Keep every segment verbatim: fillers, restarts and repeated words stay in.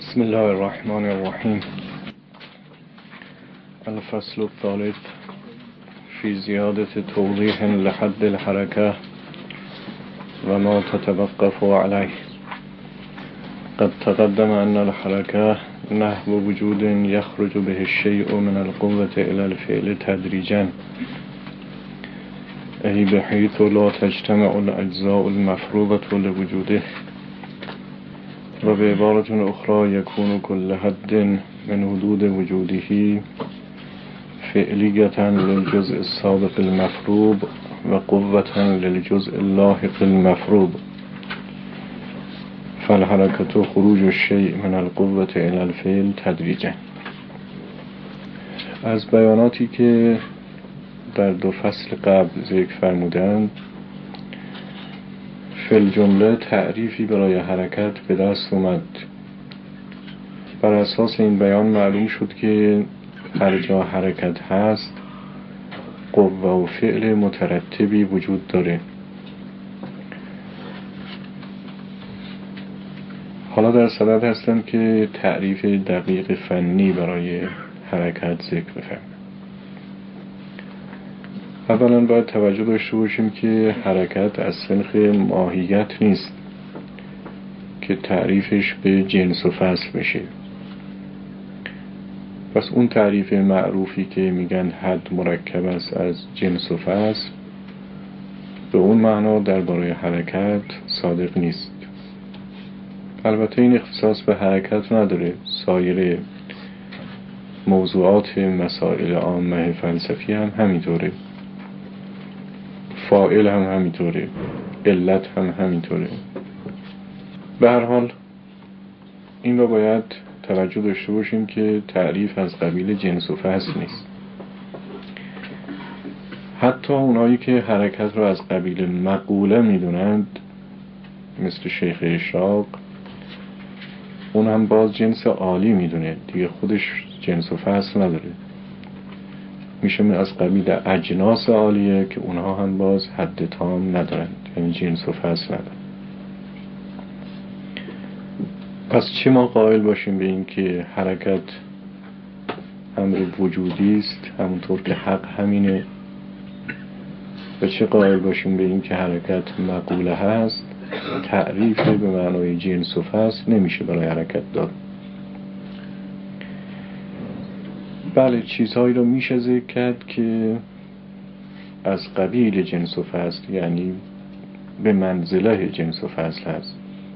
بسم الله الرحمن الرحیم. الفصل الثالث في زيادة توضيح لحد الحركة وما تتوقف عليه. قد تقدم أن الحركة نحو وجود يخرج به الشيء من القوة إلى الفعل تدريجا، أي بحيث لا تجتمع الأجزاء المفروضة لوجوده، وبعبارة أخرى يكون كل حد من حدود وجوده فعلية للجزء السابق المفروض وقوة للجزء اللاحق المفروض، فالحركة خروج الشيء من القوة إلى الفعل تدريجا. از بیاناتی که در دو فصل قبل ذکر فرمودند، فی الجمله تعریفی برای حرکت به دست اومد. بر اساس این بیان معلوم شد که هر جا حرکت هست قوه و فعل مترتبی وجود داره. حالا در صدد هستم که تعریف دقیق فنی برای حرکت ذکر بفرمایم. اولا باید توجه داشته باشیم که حرکت از سنخ ماهیت نیست که تعریفش به جنس و فصل بشه. پس اون تعریف معروفی که میگن حد مرکب است از جنس و فصل، به اون معنا درباره حرکت صادق نیست. البته این اختصاص به حرکت نداره، سایر موضوعات مسائل عامه فلسفی هم همینطوره، فاعل هم همینطوره، علت هم همینطوره. به هر حال این رو باید توجه داشته باشیم که تعریف از قبیل جنس و فصل نیست. حتی اونایی که حرکت رو از قبیل مقوله میدونند مثل شیخ اشراق، اون هم باز جنس عالی میدونه، دیگه خودش جنس و فصل نداره، میشه من از قبیل اجناس عالیه که اونها هم باز حد تام ندارند، یعنی جنس و فصل ندارند. پس چه ما قائل باشیم به این که حرکت امر وجودی است همونطور که حق همینه، و چه قائل باشیم به این که حرکت مقوله هست، تعریف به معنای جنس و فصل نمیشه برای حرکت داد. بله، چیزهایی رو میشه ذکر کرد که از قبیل جنس و فصل، یعنی به منزله جنس و فصل هست.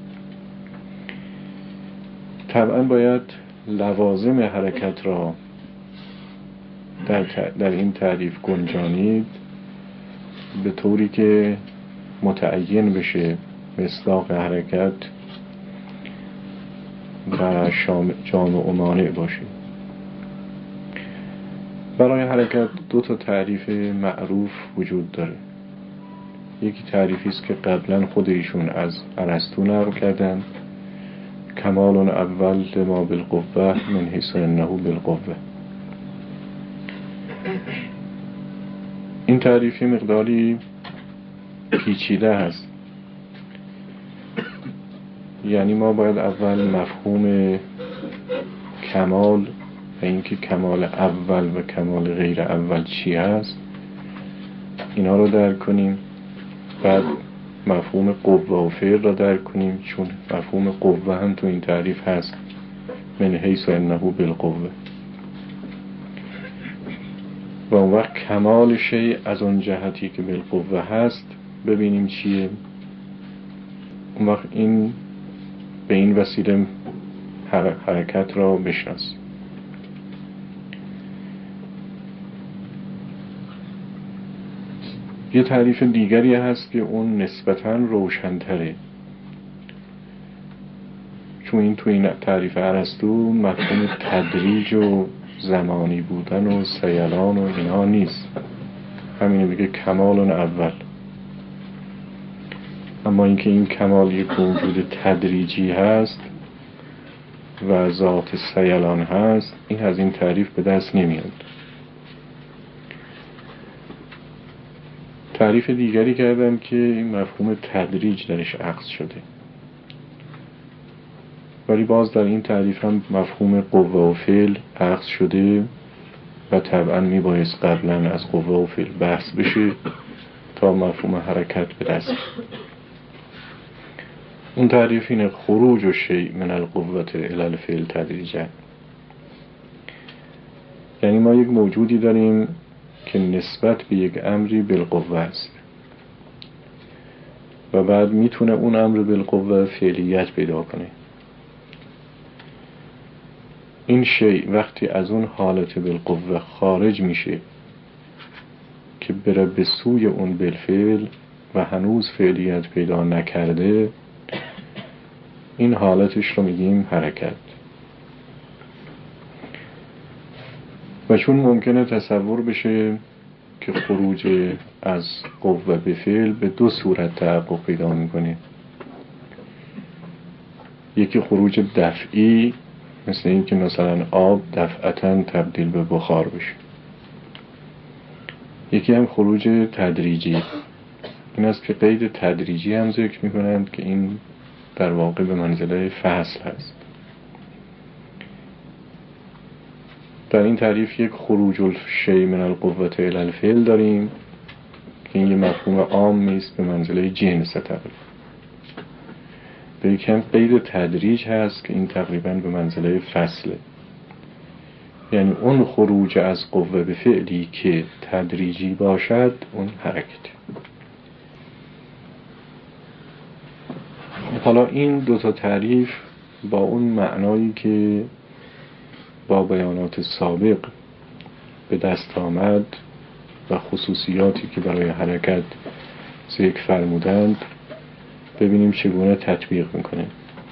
طبعا باید لوازم حرکت را در, در این تعریف گنجانید به طوری که متعین بشه مصداق حرکت و جامع و مانع باشه. برای حرکت دو تا تعریف معروف وجود داره. یکی تعریفی است که قبلا خود ایشون از ارسطو نقل کردن، کمال اول لما بالقوه من حیث انه بالقوه. این تعریفی مقداری پیچیده هست، یعنی ما باید اول مفهوم کمال و اینکه کمال اول و کمال غیر اول چی هست اینا رو درک کنیم، بعد مفهوم قوه و فعل رو درک کنیم، چون مفهوم قوه هم تو این تعریف هست، من حیث انه بالقوه. و اون وقت کمال شیء از اون جهتی که بالقوه هست ببینیم چیه. اون وقت این به این وسیله حرکت را بشناسیم. یه تعریف دیگری هست که اون نسبتاً روشن‌تره، چون این تو این تعریف ارسطو مفهوم تدریج و زمانی بودن و سیلان و اینا نیست، همینه میگه کمال اول. اما اینکه این کمال یک موجود تدریجی هست و ذات سیلان هست، این از این تعریف به دست نمیاد. تعریف دیگری کردم که این مفهوم تدریج درش عکس شده. ولی باز در این تعریف هم مفهوم قوه و فعل اخذ شده و طبعا میبایست قبلا از قوه و فعل بحث بشه تا مفهوم حرکت به دست. اون تعریف اینه: خروج و شیء من القوة الی الفعل تدریجا. یعنی ما یک موجودی داریم که نسبت به یک امری بالقوه است و بعد میتونه اون امر بالقوه فعلیت پیدا کنه. این شیء وقتی از اون حالت بالقوه خارج میشه که بره به سوی اون بالفعل و هنوز فعلیت پیدا نکرده، این حالتش رو میگیم حرکت. و چون ممکنه تصور بشه که خروج از قوه به فعل به دو صورت تحقق پیدا میکنه، یکی خروج دفعی، مثل این که مثلا آب دفعتاً تبدیل به بخار بشه، یکی هم خروج تدریجی. این است که قید تدریجی هم ذکر میکنند که این در واقع به منزله فصل هست. در این تعریف یک خروج الشیء من القوة الی الفعل داریم که این یه مفهوم عام نیست، به منزله جنس تقریبا. به یک هم قید تدریج هست که این تقریبا به منزله فصله، یعنی اون خروج از قوه به فعلی که تدریجی باشد اون حرکت. حالا این دوتا تعریف با اون معنایی که با بیانات سابق به دست آمد و خصوصیاتی که برای حرکت ذکر فرمودند ببینیم چگونه تطبیق میکنه.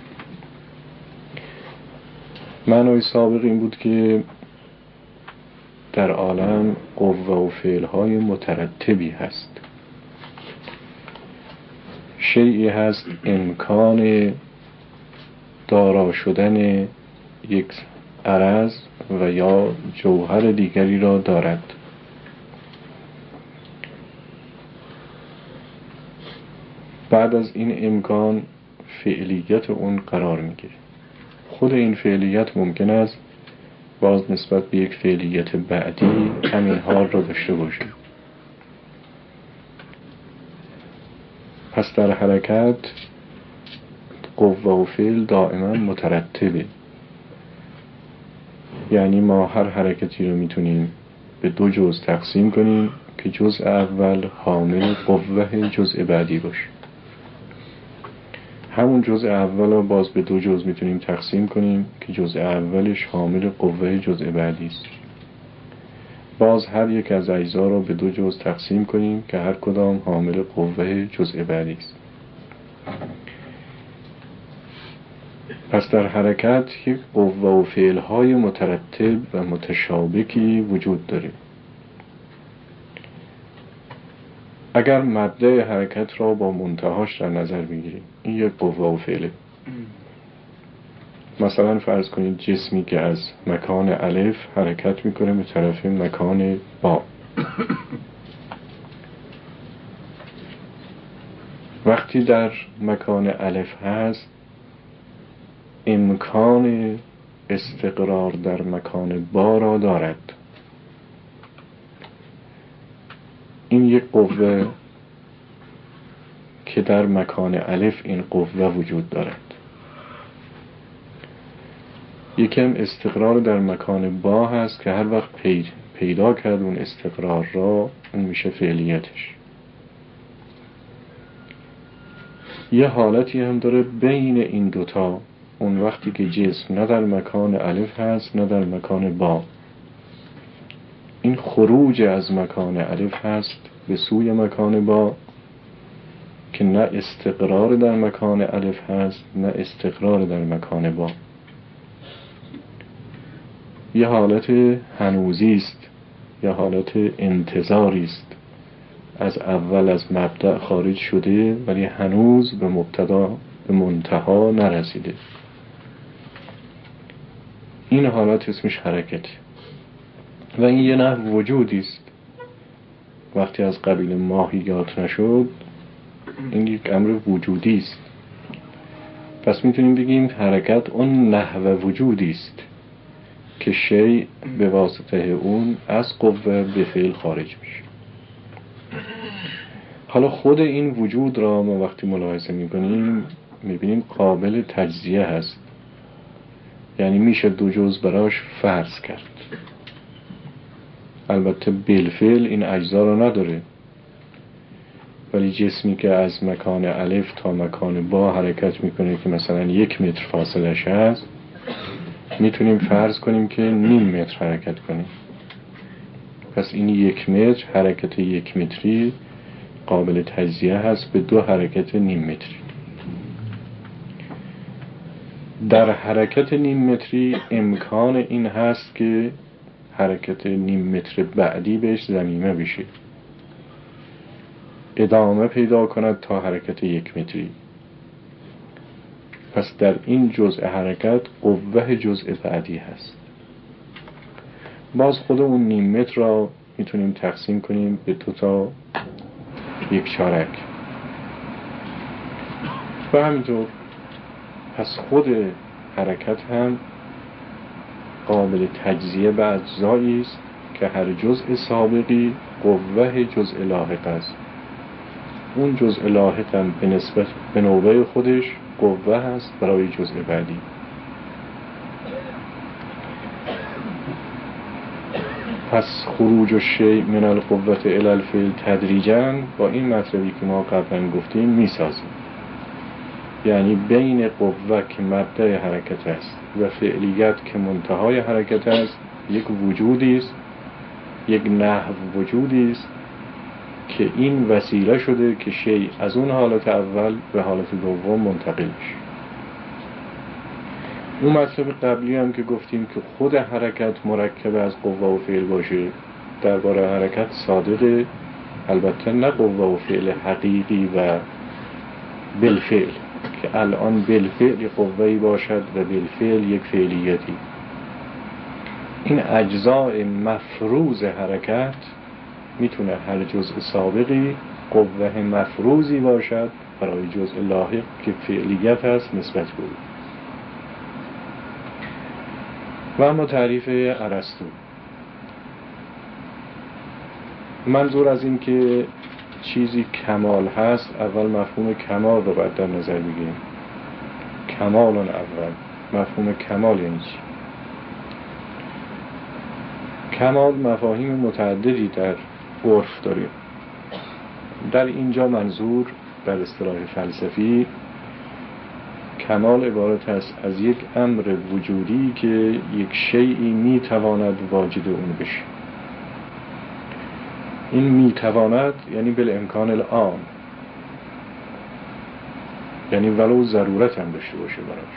معنای سابق این بود که در عالم قوه و فعلهای مترتبی هست. شیئی هست امکان دارا شدن یک عرض و یا جوهر دیگری را دارد. بعد از این امکان فعلیت اون قرار میگیره. خود این فعلیت ممکن است باز نسبت به یک فعلیت بعدی همین حال را داشته باشه. پس در حرکت قوه و فعل دائما مترتبه، یعنی ما هر حرکتی رو میتونیم به دو جزء تقسیم کنیم که جزء اول حامل قوه جزء بعدی باشه. همون جزء اول رو باز به دو جزء میتونیم تقسیم کنیم که جزء اولش حامل قوه جزء بعدی است. باز هر یک از اجزا رو به دو جزء تقسیم کنیم که هر کدام حامل قوه جزء بعدی است. پس در حرکت یک قوه و فعلهای مترتب و متشابکی وجود داره. اگر مبدأ حرکت را با منتهاش در نظر بگیریم، این یک قوه و فعله. مثلا فرض کنید جسمی که از مکان الف حرکت میکنه به طرف مکان با. وقتی در مکان الف هست امکان استقرار در مکان با را دارد. این یک قوه که در مکان الف این قوه وجود دارد. یکم استقرار در مکان با هست که هر وقت پی پیدا کرد اون استقرار را، اون میشه فعلیتش. یه حالتی هم داره بین این دوتا، اون وقتی که جسم نه در مکان الف هست نه در مکان با. این خروج از مکان الف هست به سوی مکان با که نه استقرار در مکان الف هست نه استقرار در مکان با. یه حالت هنوزی است، یه حالت انتظاری است. از اول از مبدأ خارج شده ولی هنوز به مبتدا به منتها نرسیده. این حالت اسمش حرکت و این یه نوع وجودی است. وقتی از قبیل ماهیات نشد این یک امر وجودی است. پس میتونیم بگیم حرکت اون نحو وجودی است که شیء به واسطه اون از قوه به فعل خارج میشه. حالا خود این وجود را ما وقتی ملاحظه میکنیم میبینیم قابل تجزیه هست، یعنی میشه دو جزء براش فرض کرد. البته بالفعل این اجزا را نداره، ولی جسمی که از مکان الف تا مکان با حرکت میکنه که مثلا یک متر فاصلش هست، میتونیم فرض کنیم که نیم متر حرکت کنیم. پس این یک متر حرکت یک متری قابل تجزیه هست به دو حرکت نیم متری. در حرکت نیم متری امکان این هست که حرکت نیم متر بعدی بهش ضمیمه بشه، ادامه پیدا کند تا حرکت یک متری. پس در این جزء حرکت قوه جزء بعدی هست. باز خود اون نیم متر را میتونیم تقسیم کنیم به دو تا یک چارک و همینطور. پس خود حرکت هم قابل تجزیه به اجزایی است که هر جزء سابقی قوه جزء لاحق است. اون جزء لاحق هم به نسبت به نوبه خودش قوه هست برای جزء بعدی. پس خروج الشیء من القوة الی الفعل تدریجاً با این مطلبی که ما قبلا گفتیم میسازیم، یعنی بین قوه که مبدأ حرکت است و فعلیت که منتهای حرکت است یک وجودی است، یک نحو وجودی است که این وسیله شده که شیء از اون حالت اول به حالت دوم منتقل میشه. اون مطلب قبلی هم که گفتیم که خود حرکت مرکب از قوه و فعل باشه، درباره حرکت صادقه، البته نه قوه و فعل حقیقی و بالفعل که الان بالفعل قوه‌ای باشد و بالفعل یک فعلیتی. این اجزاء مفروض حرکت میتونه هر جزء سابقی قوه مفروضی باشد برای جزء لاحق که فعلیت هست نسبت به او. و اما تعریف ارسطو، منظور از این که چیزی کمال هست اول مفهوم کمال رو باید در نظر بگیریم. کمال اول، مفهوم کمال یعنی چی؟ کمال مفاهیم متعددی در عرف داریم. در اینجا منظور در اصطلاح فلسفی کمال عبارت است از یک امر وجودی که یک شیئی میتواند واجد اون بشه. این میتواند یعنی بالامکان العام، یعنی ولو ضرورت هم داشته باشه براش.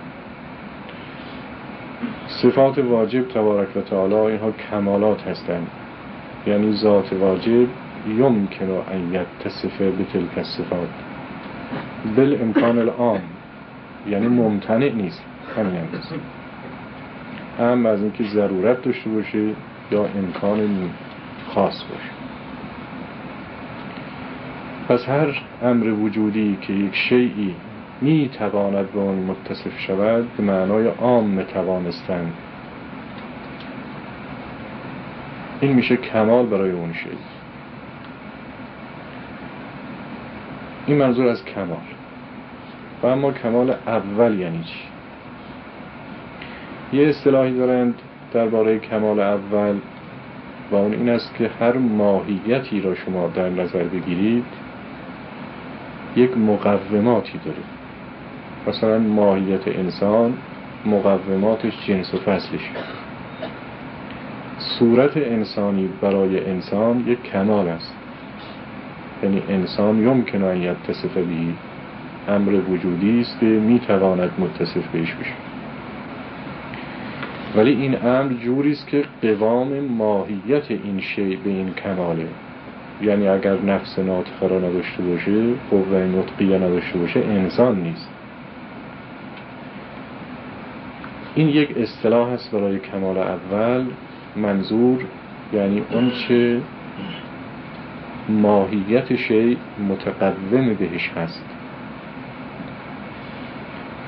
صفات واجب تبارک و تعالی اینها کمالات هستند، یعنی ذات واجب یمکن ان یتصف بتلک الصفات بالامکان العام، یعنی ممتنع نیست. همین هم هست، هم از اینکه ضرورت داشته باشه یا امکان خاص باشه. پس هر امر وجودی که یک شیئی می تواند به آن متصف شود به معنای عام توانستن، این میشه کمال برای اون شیء. این منظور از کمال. و اما کمال اول یعنی چی؟ یه اصطلاحی دارند درباره کمال اول و اون این است که هر ماهیتی را شما در نظر بگیرید یک مقوماتی داره. مثلا ماهیت انسان مقوماتش جنس و فصلش. صورت انسانی برای انسان یک کمال است، یعنی انسان یمکن ان یتصف به، امر وجودی است که میتواند متصف بهش بشه. ولی این امر جوری است که قوام ماهیت این شیء به این کماله، یعنی اگر نفس ناطقه را نداشته باشه، قوه نطقیه نداشته باشه، انسان نیست. این یک اصطلاح است برای کمال اول. منظور یعنی اون چه ماهیت شیء متقوم بهش هست.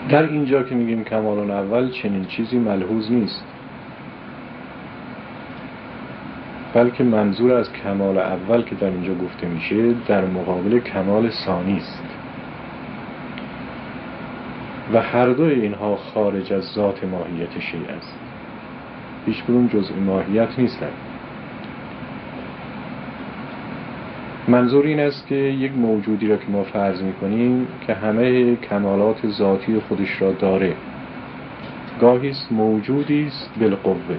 در اینجا که میگیم کمال اول چنین چیزی ملحوظ نیست، بلکه منظور از کمال اول که در اینجا گفته میشه در مقابل کمال ثانی است و هر دوی اینها خارج از ذات ماهیت شیء است، هیچ کدوم جزء ماهیت نیستند. منظور این است که یک موجودی را که ما فرض میکنیم که همه کمالات ذاتی خودش را داره، گاهی است موجودی است بالقوه،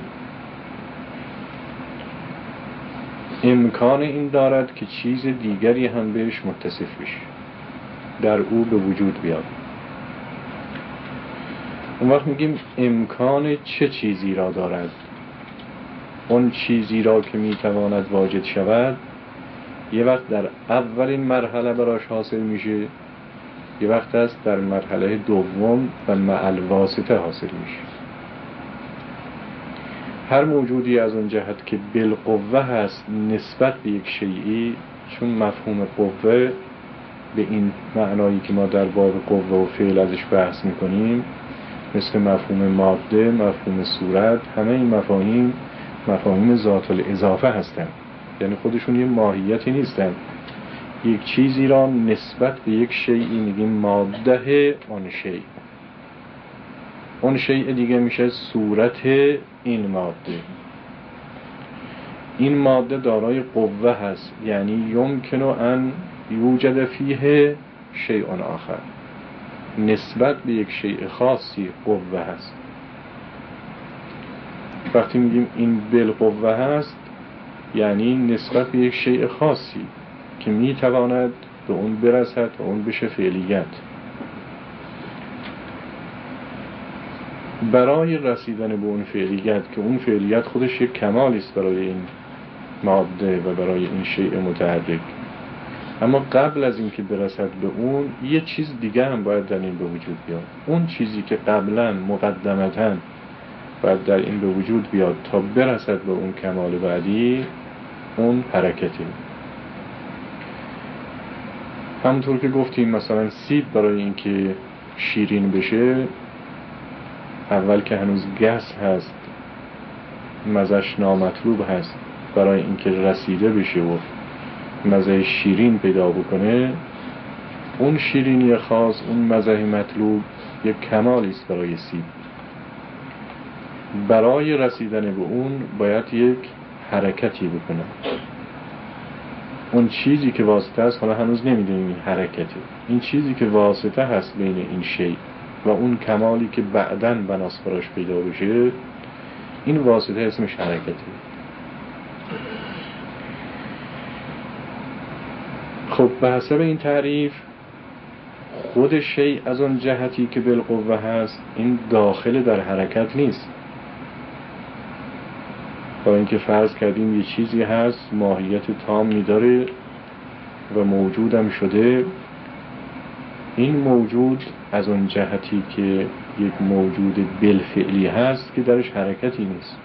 امکان این دارد که چیز دیگری هم بهش متصف بشه، در او به وجود بیاد. اون وقت میگیم امکان چه چیزی را دارد؟ اون چیزی را که میتواند واجد شود یه وقت در اولین مرحله براش حاصل میشه، یه وقت است در مرحله دوم و مع الواسطه حاصل میشه. هر موجودی از اون جهت که بالقوه هست نسبت به یک شیئی، چون مفهوم قوه به این معنایی که ما در باب قوه و فعل ازش بحث میکنیم، مثل مفهوم ماده، مفهوم صورت، همه این مفاهیم مفاهیم ذات الاضافه هستند، یعنی خودشون یه ماهیتی نیستن. یک چیزی را نسبت به یک شیئی میگیم ماده آن شیء، اون شیء دیگه میشه صورت این ماده. این ماده دارای قوه هست، یعنی یمکن ان یوجد فیه شیء آخر، نسبت به یک شیء خاصی قوه هست. وقتی میگیم این بالقوه هست یعنی نسبت به یک شیء خاصی که میتواند به اون برسد و اون بشه فعلیت. برای رسیدن به اون فعلیت که اون فعلیت خودش یک کمالی است برای این ماده و برای این شیء متحرک، اما قبل از این که برسد به اون یه چیز دیگه هم باید در این به وجود بیاد. اون چیزی که قبلا مقدمتاً باید در این به وجود بیاد تا برسد به اون کمال بعدی، اون حرکته. همونطور که گفتیم مثلا سیب برای اینکه شیرین بشه، اول که هنوز گس هست، مزهش نامطلوب هست، برای اینکه رسیده بشه و مزه شیرین پیدا بکنه، اون شیرینی خاص، اون مزه مطلوب یک کمالی است برای سیب. برای رسیدن به اون باید یک حرکتی بکنه. اون چیزی که واسطه است، حالا هنوز نمیدونیم این حرکته، این چیزی که واسطه هست بین این شیء و اون کمالی که بعداً بناس براش پیدا بشه، این واسطه اسمش حرکته. خب به حسب این تعریف خود شیء از اون جهتی که بالقوه هست این داخل در حرکت نیست. با اینکه فرض کردیم یه چیزی هست ماهیت تامی داره و موجودم شده، این موجود از اون جهتی که یک موجود بالفعلی هست که درش حرکتی نیست.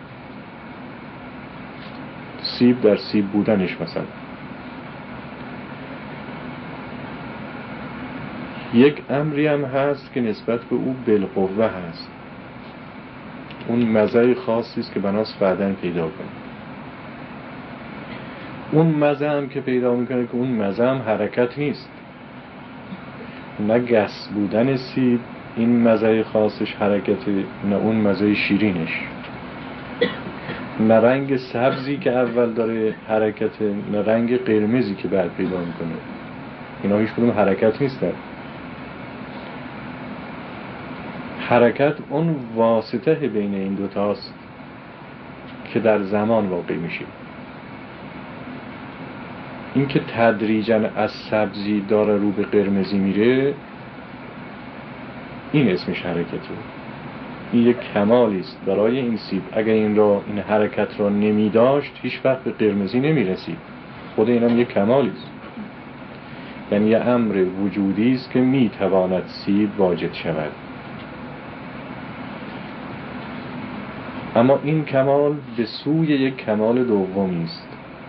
سیب در سیب بودنش مثلا، یک امری هم هست که نسبت به او بالقوه هست، اون مزه خاصی است که بناس بعداً پیدا کنه. اون مزه هم که پیدا میکنه که اون مزه هم حرکت نیست، نه گس بودن سیب این مزه خاصش حرکته، نه اون مزه شیرینش، نه رنگ سبزی که اول داره حرکته، نه رنگ قرمزی که بعد پیدا میکنه، اینا هیچ کدوم حرکت نیستن. حرکت اون واسطه بین این دوتاست که در زمان واقع میشه. این که تدریجاً از سبزی داره رو به قرمزی میره، این اسمش حرکته. این یک کمالی است برای این سیب. اگر این را این حرکت را نمی داشت هیچ وقت به قرمزی نمی رسید. خود اینم یک کمالی است، یعنی یه امر وجودی است که می تواند سیب واجد شود. اما این کمال به سوی یک کمال دومی است.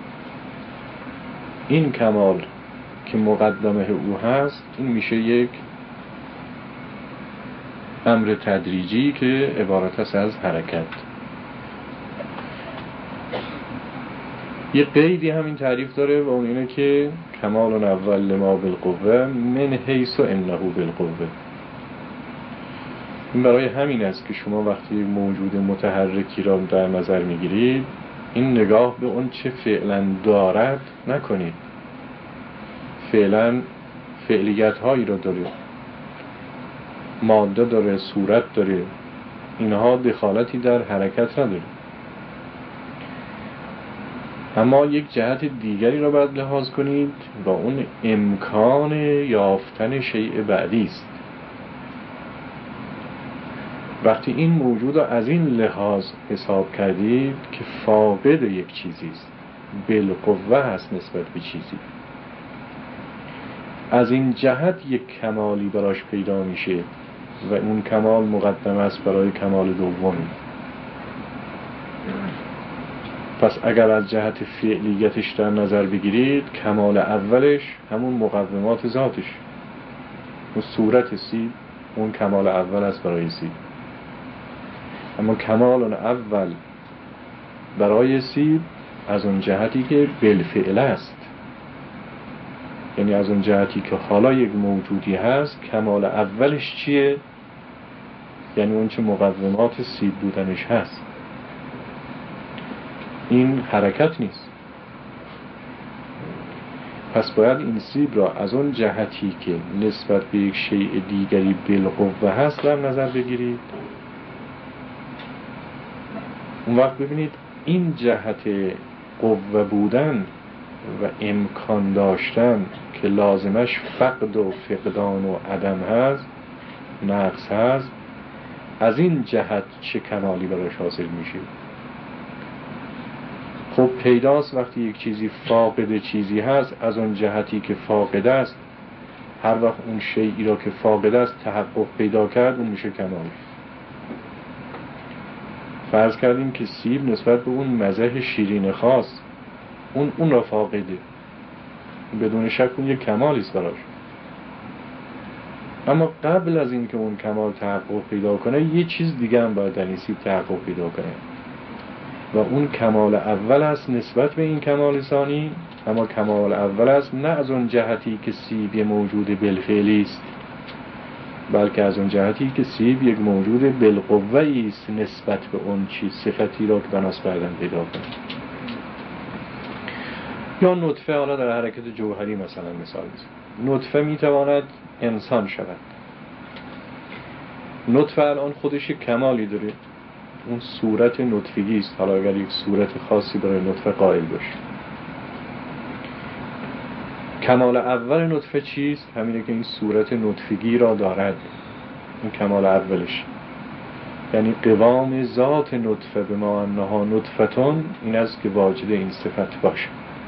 این کمال که مقدمه او هست این میشه یک امر تدریجی که عبارت است از حرکت. یه قیدی همین تعریف داره و اون اینه که کمال اول لما بالقوه من حیث انه بالقوه. این برای همین است که شما وقتی موجود متحرکی را در نظر میگیرید این نگاه به اون چه فعلا دارد نکنید. فعلا فعلیت هایی را داره، ماده داره، صورت داره، اینها دخالتی در حرکت نداره. اما یک جهت دیگری را باید لحاظ کنید و اون امکان یافتن شیء بعدی است. وقتی این موجود را از این لحاظ حساب کردید که فاقد یک چیزی است، بالقوه هست نسبت به چیزی، از این جهت یک کمالی براش پیدا میشه و اون کمال مقدم است برای کمال دومی. پس اگر از جهت فعلیتش در نظر بگیرید کمال اولش همون مقدمات ذاتش، اون صورت سیب اون کمال اول است برای سیب. اما کمال اول برای سیب از اون جهتی که بالفعل است، یعنی از اون جهتی که حالا یک موجودی هست کمال اولش چیه؟ یعنی اون چه مقدمات سیب بودنش هست. این حرکت نیست. پس باید این سیب را از اون جهتی که نسبت به یک شیء دیگری بالقوه هست در نظر بگیرید. اون وقت ببینید این جهت قوه بودن و امکان داشتن که لازمش فقد و فقدان و عدم هست، نقص هست، از این جهت چه کمالی براش حاصل میشه. خب پیداست وقتی یک چیزی فاقد چیزی هست از اون جهتی که فاقد است، هر وقت اون شیئی را که فاقد است تحقق پیدا کرد اون میشه کمال. فرض کردیم که سیب نسبت به اون مزه شیرین خاص اون اون را فاقده، بدون شک اون یک کمالی است براش. اما قبل از این که اون کمال تحقق پیدا کنه یه چیز دیگه هم باید در این سیب تحقق پیدا کنه و اون کمال اول است نسبت به این کمال ثانی. اما کمال اول است نه از اون جهتی که سیب یه موجود بالفعلی است، بلکه از اون جهتی که سیب یک موجود بالقوه است نسبت به اون چیز صفتی را که بناس بعدن پیدا کنه. یا نطفه، حالا در حرکت جوهری مثلا مثال بزنیم، نطفه میتواند انسان شود. نطفه الان خودش کمالی داره، اون صورت نطفگی است. حالا اگر یک صورت خاصی برای نطفه قائل باشه، کمال اول نطفه چیست؟ همینه که این صورت نطفگی را دارد، این کمال اولش. یعنی قوام ذات نطفه به ما انها نطفتون این است که واجد این صفت باشه.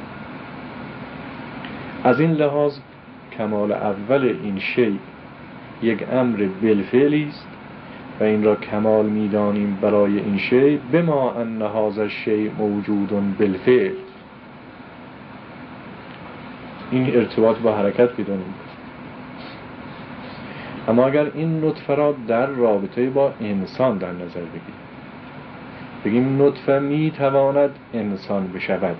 از این لحاظ کمال اول این شیء یک امر بالفعلی است و این را کمال می‌دانیم برای این شیء بما ان هذا الشیء موجود بالفعل. این ارتباط با حرکت بدونیم. اما اگر این نطفه را در رابطه با انسان در نظر بگیریم، بگیم نطفه میتواند انسان بشود،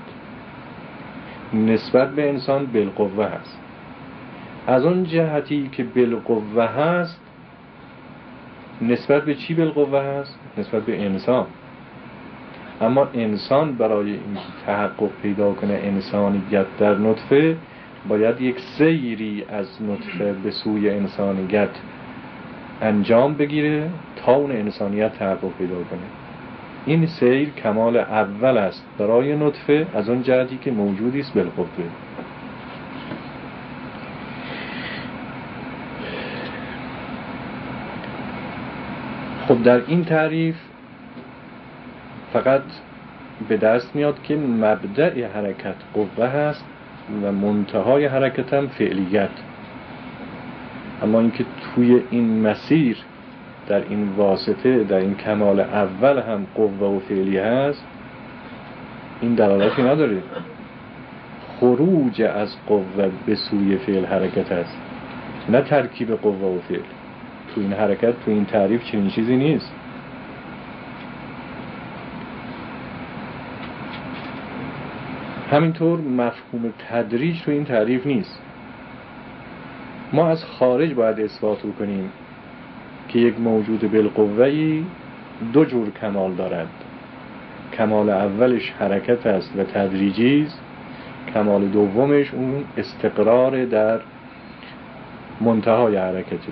نسبت به انسان بالقوه هست. از اون جهتی که بالقوه هست نسبت به چی بالقوه هست؟ نسبت به انسان. اما انسان برای این تحقق پیدا کنه انسانیت در نطفه باید یک سیری از نطفه به سوی انسانیت انجام بگیره تا اون انسانیت تحقق پیدا کنه. این سیر کمال اول است برای نطفه از اون جهتی که موجودی است بالقوه. خب در این تعریف فقط به دست میاد که مبدأ حرکت قوه هست و منتهای حرکت هم فعلیت. اما اینکه توی این مسیر در این واسطه در این کمال اول هم قوه و فعلی هست این دلالتی نداره. خروج از قوه به سوی فعل حرکت هست، نه ترکیب قوه و فعل. تو این حرکت، تو این تعریف چنین چیزی نیست. همینطور مفهوم تدریج تو این تعریف نیست. ما از خارج باید اثبات کنیم که یک موجود بالقوه‌ای دو جور کمال دارد. کمال اولش حرکت است و تدریجی است، کمال دومش اون استقرار در منتهای حرکتی.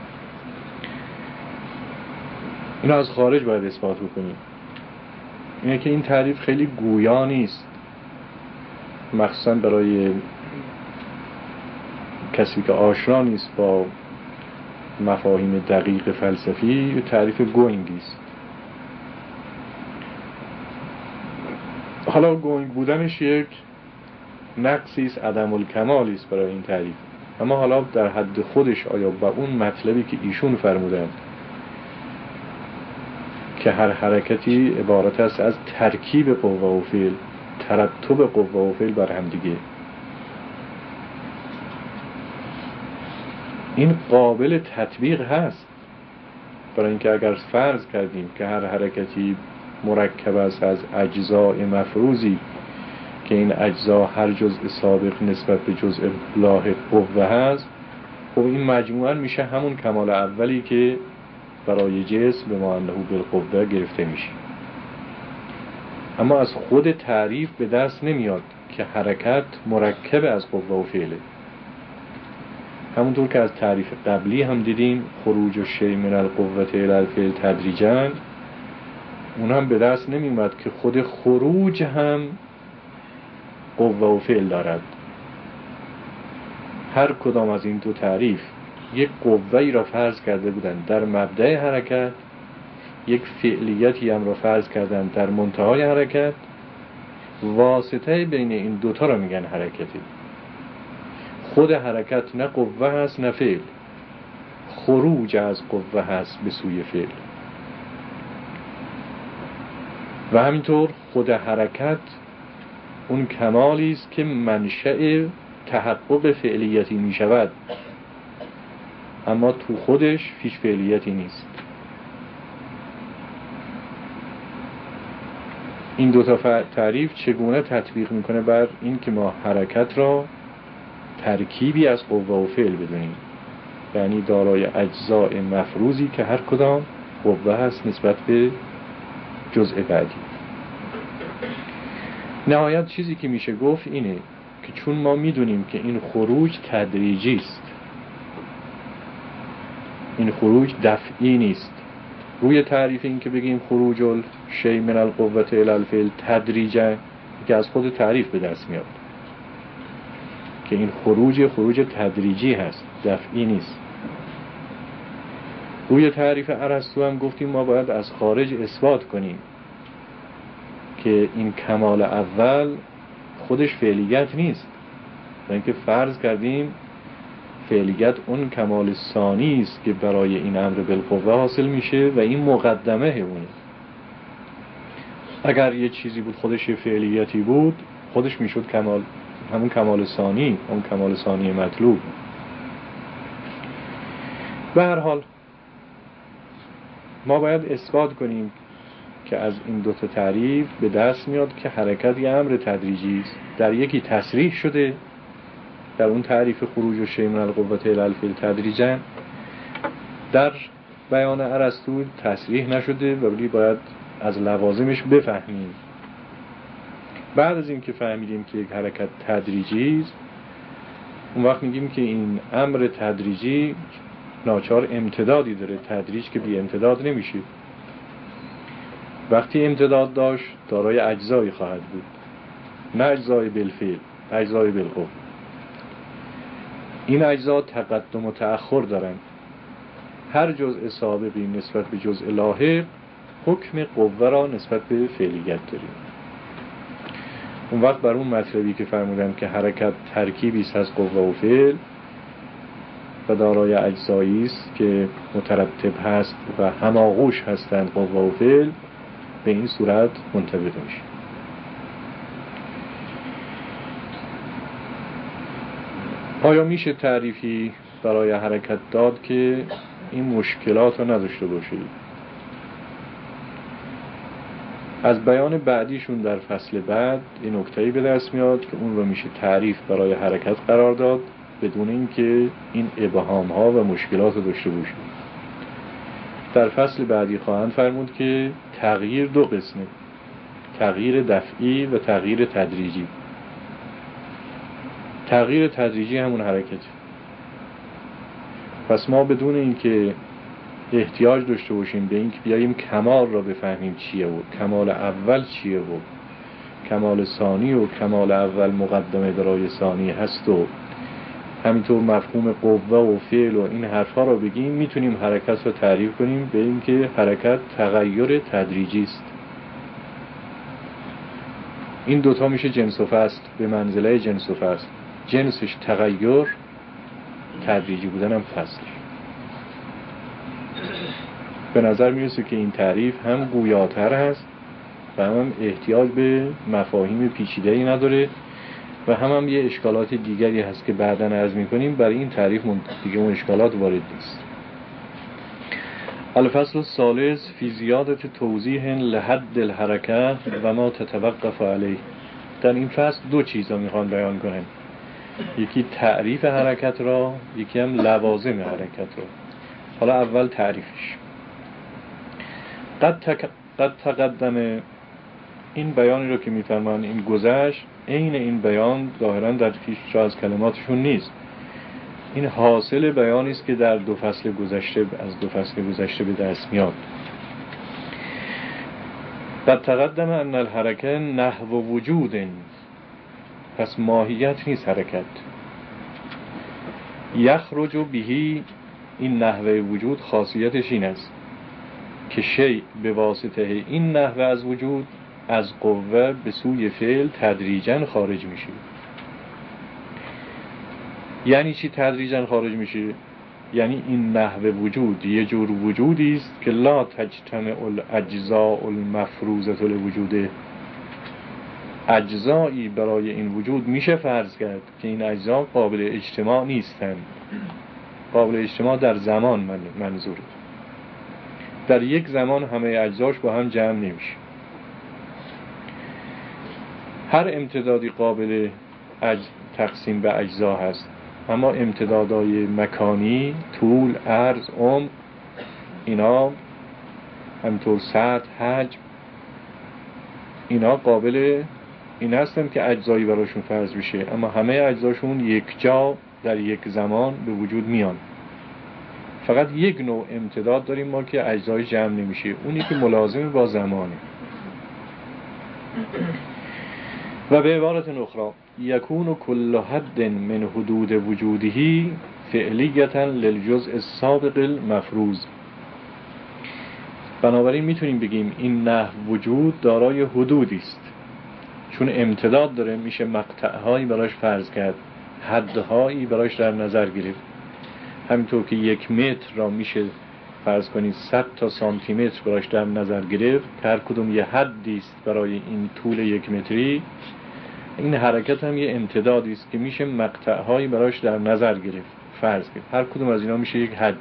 اینو از خارج باید اثبات کنیم. اینه که این تعریف خیلی گویا نیست، مخصوصا برای کسی که آشنا نیست با مفاهیم دقیق فلسفی. تعریف گوینگی است. حالا گوینگ بودنش یک نقصی است، عدم الکمالی است برای این تعریف. اما حالا در حد خودش آیا با اون مطلبی که ایشون فرمودند که هر حرکتی عبارت است از ترکیب قوه و فعل، ترتب قوه و فعل بر هم دیگه، این قابل تطبیق هست؟ برای اینکه اگر فرض کردیم که هر حرکتی مرکب است از اجزاء مفروضی که این اجزا هر جزء سابق نسبت به جزء لاحق قوه هست، خب این مجموعاً میشه همون کمال اولی که برای جسم به ما انه بالقوه گرفته میشه. اما از خود تعریف به دست نمیاد که حرکت مرکب از قوه و فعله. همونطور که از تعریف قبلی هم دیدیم خروج الشیء من القوة الی الفعل تدریجاً، اون هم به دست نمیومد که خود خروج هم قوه و فعل دارد. هر کدام از این دو تعریف یک قوه‌ای را فرض کرده بودند در مبدأ حرکت، یک فعلیتی هم را فرض کردند در منتهای حرکت. واسطه بین این دوتا را میگن حرکتی. خود حرکت نه قوه هست نه فعل، خروج از قوه هست به سوی فعل. و همینطور خود حرکت اون کمالی است که منشأ تحقق فعلیتی می شود، اما تو خودش هیچ فعلیتی نیست. این دو تا تعریف چگونه تطبیق میکنه بر این که ما حرکت را ترکیبی از قوه و فعل بدونیم، یعنی دارای اجزاء مفروضی که هر کدام قوه هست نسبت به جزء بعدی. نهایت چیزی که میشه گفت اینه که چون ما میدونیم که این خروج تدریجی است، این خروج دفعی نیست. روی تعریف این که بگیم خروج الشیء من القوة الی الفعل تدریجا که از خود تعریف به دست میاد که این خروج خروج تدریجی هست، دفعی نیست. روی تعریف ارسطو هم گفتیم ما باید از خارج اثبات کنیم که این کمال اول خودش فعلیت نیست، اینکه فرض کردیم فعلیت اون کمال ثانی است که برای این امر بالقوه حاصل میشه و این مقدمه اونه. اگر یه چیزی بود خودش یه فعلیتی بود، خودش میشد کمال، همون کمال ثانی، اون کمال ثانی مطلوب. به هر حال ما باید اثبات کنیم که از این دو تا تعریف به دست میاد که حرکت یه امر تدریجی است. در یکی تصریح شده در اون تعریف خروج الشیء من القوة الی الفعل تدریجا، در بیان ارسطو تصریح نشده ولی باید از لوازمش بفهمیم. بعد از این که فهمیدیم که یک حرکت تدریجی است، اون وقت میگیم که این امر تدریجی ناچار امتدادی داره. تدریج که بی امتداد نمیشه. وقتی امتداد داشت دارای اجزایی خواهد بود، نه اجزای بالفعل، اجزای بالقوه. این اجزا تقدم و تأخر دارند. هر جزء سابقی نسبت به جزء لاحق حکم قوه را نسبت به فعلیت داریم. اون وقت بر اون مطلبی که فرمودن که حرکت ترکیبی است از قوه و فعل و دارای اجزایی است که مترتب هست و هماغوش هستند قوه و فعل، به این صورت منطبق میشه. آیا میشه تعریفی برای حرکت داد که این مشکلات رو نداشته باشید. از بیان بعدیشون در فصل بعد این نکته‌ای به دست میاد که اون رو میشه تعریف برای حرکت قرار داد بدون اینکه این ابهام ها و مشکلات رو داشته باشید. در فصل بعدی خواهند فرمود که تغییر دو قسمه، تغییر دفعی و تغییر تدریجی. تغییر تدریجی همون حرکت. پس ما بدون اینکه احتیاج داشته باشیم به اینکه بیاییم کمال را بفهمیم چیه و کمال اول چیه و کمال ثانی و کمال اول مقدمه برای ثانی هست و همینطور مفهوم قوه و فعل و این حرفا را بگیم، میتونیم حرکت رو تعریف کنیم به اینکه حرکت تغییر تدریجی است. این دوتا میشه جنس و فصل، به منزله جنس و فصل. جنسش تغییر، تدریجی بودن هم فصل. به نظر میرسه که این تعریف هم گویاتر هست و هم احتیاج به مفاهیم پیچیده‌ای نداره و هم هم یه اشکالات دیگری هست که بعداً عرض می‌کنیم. برای این تعریف دیگه اون اشکالات وارد نیست. الفصل الثالث فی زیادت توضیح لحد الحرکه و ما تتوقف علیه. در این فصل دو چیز رو میخوان بیان کنن، یکی تعریف حرکت را، یکی هم لوازم حرکت را. حالا اول تعریفش. قد, تق... قد تقدم، این بیانی رو که میفرمان این گذشت، عین این بیان ظاهرا در هیچ جا از کلماتشون نیست. این حاصل بیانی است که در دو فصل گذشته از دو فصل گذشته به دست میاد. قد تقدم ان الحرکه نحو وجود، پس ماهیت نیست حرکت. یخرج بهی، این نحو وجود خاصیتش این است که شیء به واسطه این نحو از وجود از قوه به سوی فعل تدریجاً خارج میشه. یعنی چی تدریجاً خارج میشه؟ یعنی این نحو وجود یه جور وجودی است که لا تجتمع الاجزاء المفروضه لوجوده. اجزایی برای این وجود میشه فرض کرد که این اجزا قابل اجتماع نیستند. قابل اجتماع در زمان من منظوره. در یک زمان همه اجزاش با هم جمع نمیشه. هر امتدادی قابل اج... تقسیم به اجزا هست، اما امتدادهای مکانی، طول، عرض، عمق، اینا همینطور سطح، حجم، اینا قابل این هستن که اجزایی براشون فرض بشه، اما همه اجزاشون یک جا در یک زمان به وجود میان. فقط یک نوع امتداد داریم ما که اجزای جمع نمیشه، اونی که ملازم با زمانه. و به عبارت اخرى یکون کل حد من حدود وجوده فعلیتا للجزء السابق المفروض. بنابراین میتونیم بگیم این نحو وجود دارای حدودی است، چون امتداد داره میشه مقطعهایی براش فرض کرد، حدهایی براش در نظر گرفت. همینطور که یک متر را میشه فرض کنید صد تا سانتی متر براش در نظر گرفت که هر کدوم یه حدی است برای این طول یک متری. این حرکت هم یه امتدادی است که میشه مقطعهایی براش در نظر گرفت، فرض کرد هر کدوم از اینا میشه یک حدی.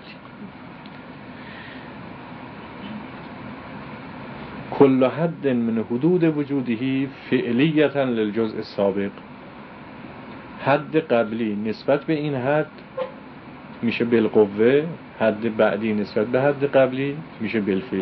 کل حد من حدود وجوده فعلیتا للجزء السابق. حد قبلی نسبت به این حد میشه بالقوه، حد بعدی نسبت به حد قبلی میشه بالفعل.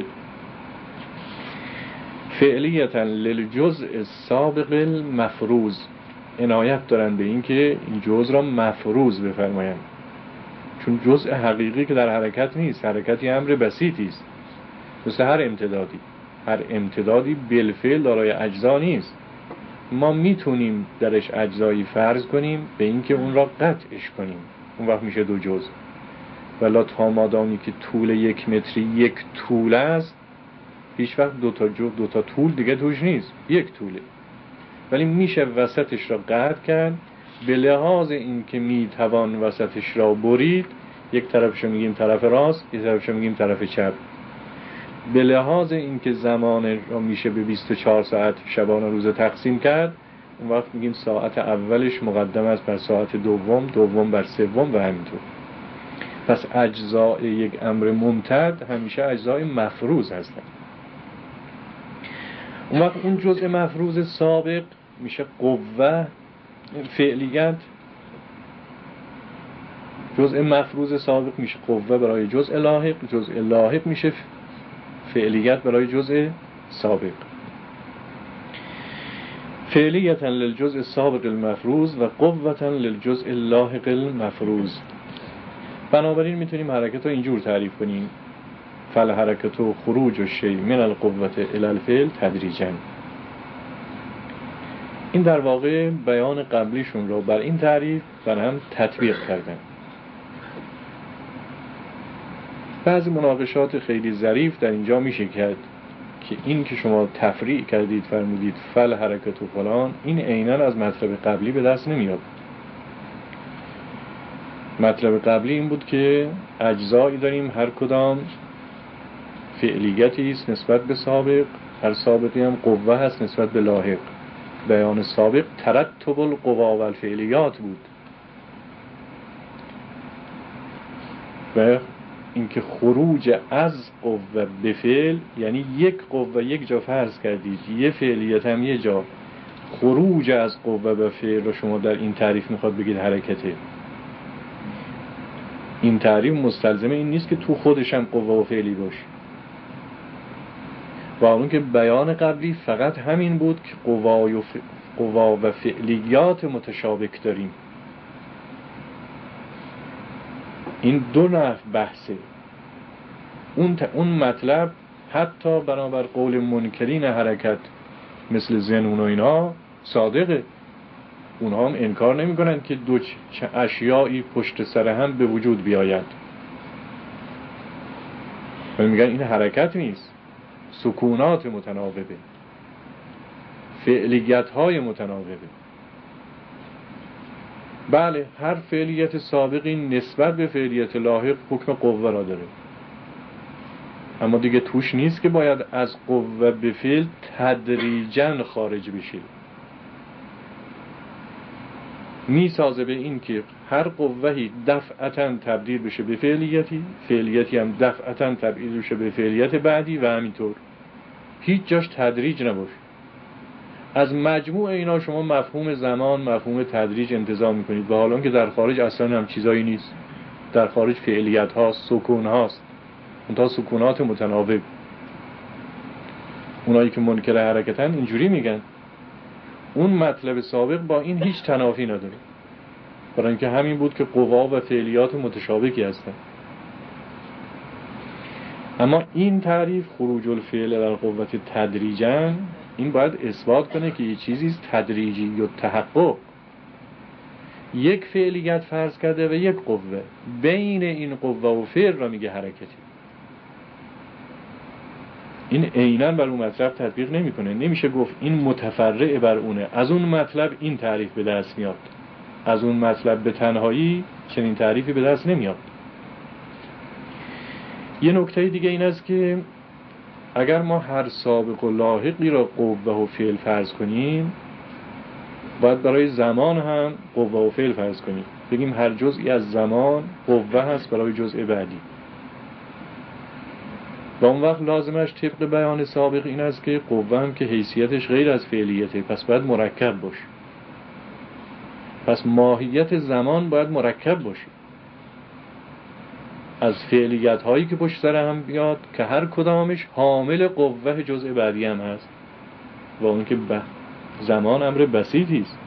فعلیتا للجزء السابق المفروض، عنایت دارن به این که این جزء را مفروض بفرمایند، چون جزء حقیقی که در حرکت نیست، حرکتی امر بسیطی است مثل هر امتدادی. هر امتدادی بالفعل دارای اجزا نیست. ما میتونیم درش اجزایی فرض کنیم به این که اون را قطعش کنیم، اون وقت میشه دو جزء. ولی تا مادامی که طول یک متری یک طول است، هیچ وقت دو تا جو دو تا طول دیگه توش نیست، یک طوله. ولی میشه وسطش را قطع کرد به لحاظ این که میتوان وسطش را برید. یک طرفشو میگیم طرف راست، یک طرفشو میگیم طرف چپ. به لحاظ این که زمان را میشه به بیست و چهار ساعت شبانه روز تقسیم کرد، اون وقت میگیم ساعت اولش مقدم است بر ساعت دوم، دوم بر سوم و همینطور. پس اجزای یک امر ممتد همیشه اجزای مفروض هستن. اون وقت اون جزء مفروض سابق میشه قوه فعلیت، جزء مفروض سابق میشه قوه برای جزء لاحق، جزء لاحق میشه فعلیت برای جزء سابق. فعلیتا للجزء السابق المفروض و قوتا للجزء اللاحق المفروض. بنابراین میتونیم حرکت رو اینجور تعریف کنیم: فالحرکت خروج الشیء من القوة الی الفعل تدریجا. این در واقع بیان قبلیشون رو بر این تعریف بر هم تطبیق کردن. بعضی مناقشات خیلی ظریف در اینجا میشه کرد که این که شما تفریع کردید فرمودید فل حرکت و فلان، این عیناً از مطلب قبلی به دست نمیاد. مطلب قبلی این بود که اجزایی داریم هر کدام فعلیتی است نسبت به سابق، هر سابقی هم قوه هست نسبت به لاحق. بیان سابق ترتب القوا و الفعلیات بود و اینکه خروج از قوه به فعل، یعنی یک قوه یک جا فرض کردید، یه فعلیت هم یه جا، خروج از قوه به فعل رو شما در این تعریف میخواد بگید حرکته. این تعریف مستلزم این نیست که تو خودش هم قوه و فعلی باشه. و اون که بیان قبلی فقط همین بود که قوا و, ف... قوا و فعلیات متشابک داریم. این دو نحو بحثه. اون, ت... اون مطلب حتی بنابر قول منکرین حرکت مثل زنون و اینا صادقه. اونها هم انکار نمی کنند که دو چه اشیایی پشت سر هم به وجود بیاید و میگن این حرکت نیست، سکونات متناوبه، فعلیت های متناوبه. بله، هر فعلیت سابقی نسبت به فعلیت لاحق حکم قوه را داره، اما دیگه توش نیست که باید از قوه به فعل تدریجاً خارج بشه. میسازه به این که هر قوهی دفعتاً تبدیل بشه به فعلیتی، فعلیتی هم دفعتاً تبدیل بشه به فعلیت بعدی و همینطور، هیچ جاش تدریج نباشه. از مجموع اینا شما مفهوم زمان، مفهوم تدریج انتزاع میکنید، و حالا که در خارج اصلا هم چیزایی نیست. در خارج فعلیت هاست، سکون هاست، اونتا سکونات متناوب. اونایی که منکر حرکتن اینجوری میگن اون مطلب سابق با این هیچ تنافی نداره، برای اینکه همین بود که قوا و فعلیات متشابکی هستن. اما این تعریف خروج الفعل در قوت تدریجاً، این باید اثبات کنه که یه چیزی تدریجی و تحقق. یک فعلیت فرض کرده و یک قوه، بین این قوه و فعل را میگه حرکتی. این عیناً بر اون مطلب تطبیق نمیکنه. نمیشه گفت این متفرع بر اونه، از اون مطلب این تعریف به دست میاد، از اون مطلب به تنهایی چنین تعریفی به دست نمیاد. یه نکته دیگه این است که اگر ما هر سابق و لاحقی را قوه و فعل فرض کنیم، باید برای زمان هم قوه و فعل فرض کنیم. بگیم هر جزئی از زمان قوه هست برای جزء بعدی. و اون وقت لازمش طبق بیان سابق این است که قوه هم که حیثیتش غیر از فعلیته، پس باید مرکب باشه. پس ماهیت زمان باید مرکب باشه از فعلیت هایی که پشت سر هم بیاد که هر کدامش حامل قوه جزء بعدی هم هست. و اون که ب... زمان امر بسیطی است.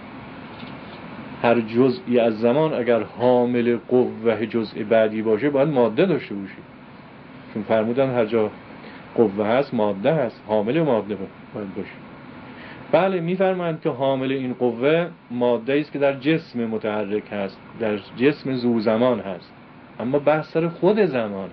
هر جزئی از زمان اگر حامل قوه جزء بعدی باشه باید ماده داشته باشه، چون فرمودن هر جا قوه هست ماده هست، حامل ماده باید باشه. بله، میفرمایند که حامل این قوه ماده است که در جسم متحرک هست، در جسم ذو زمان هست، اما بحث سر خود زمانه.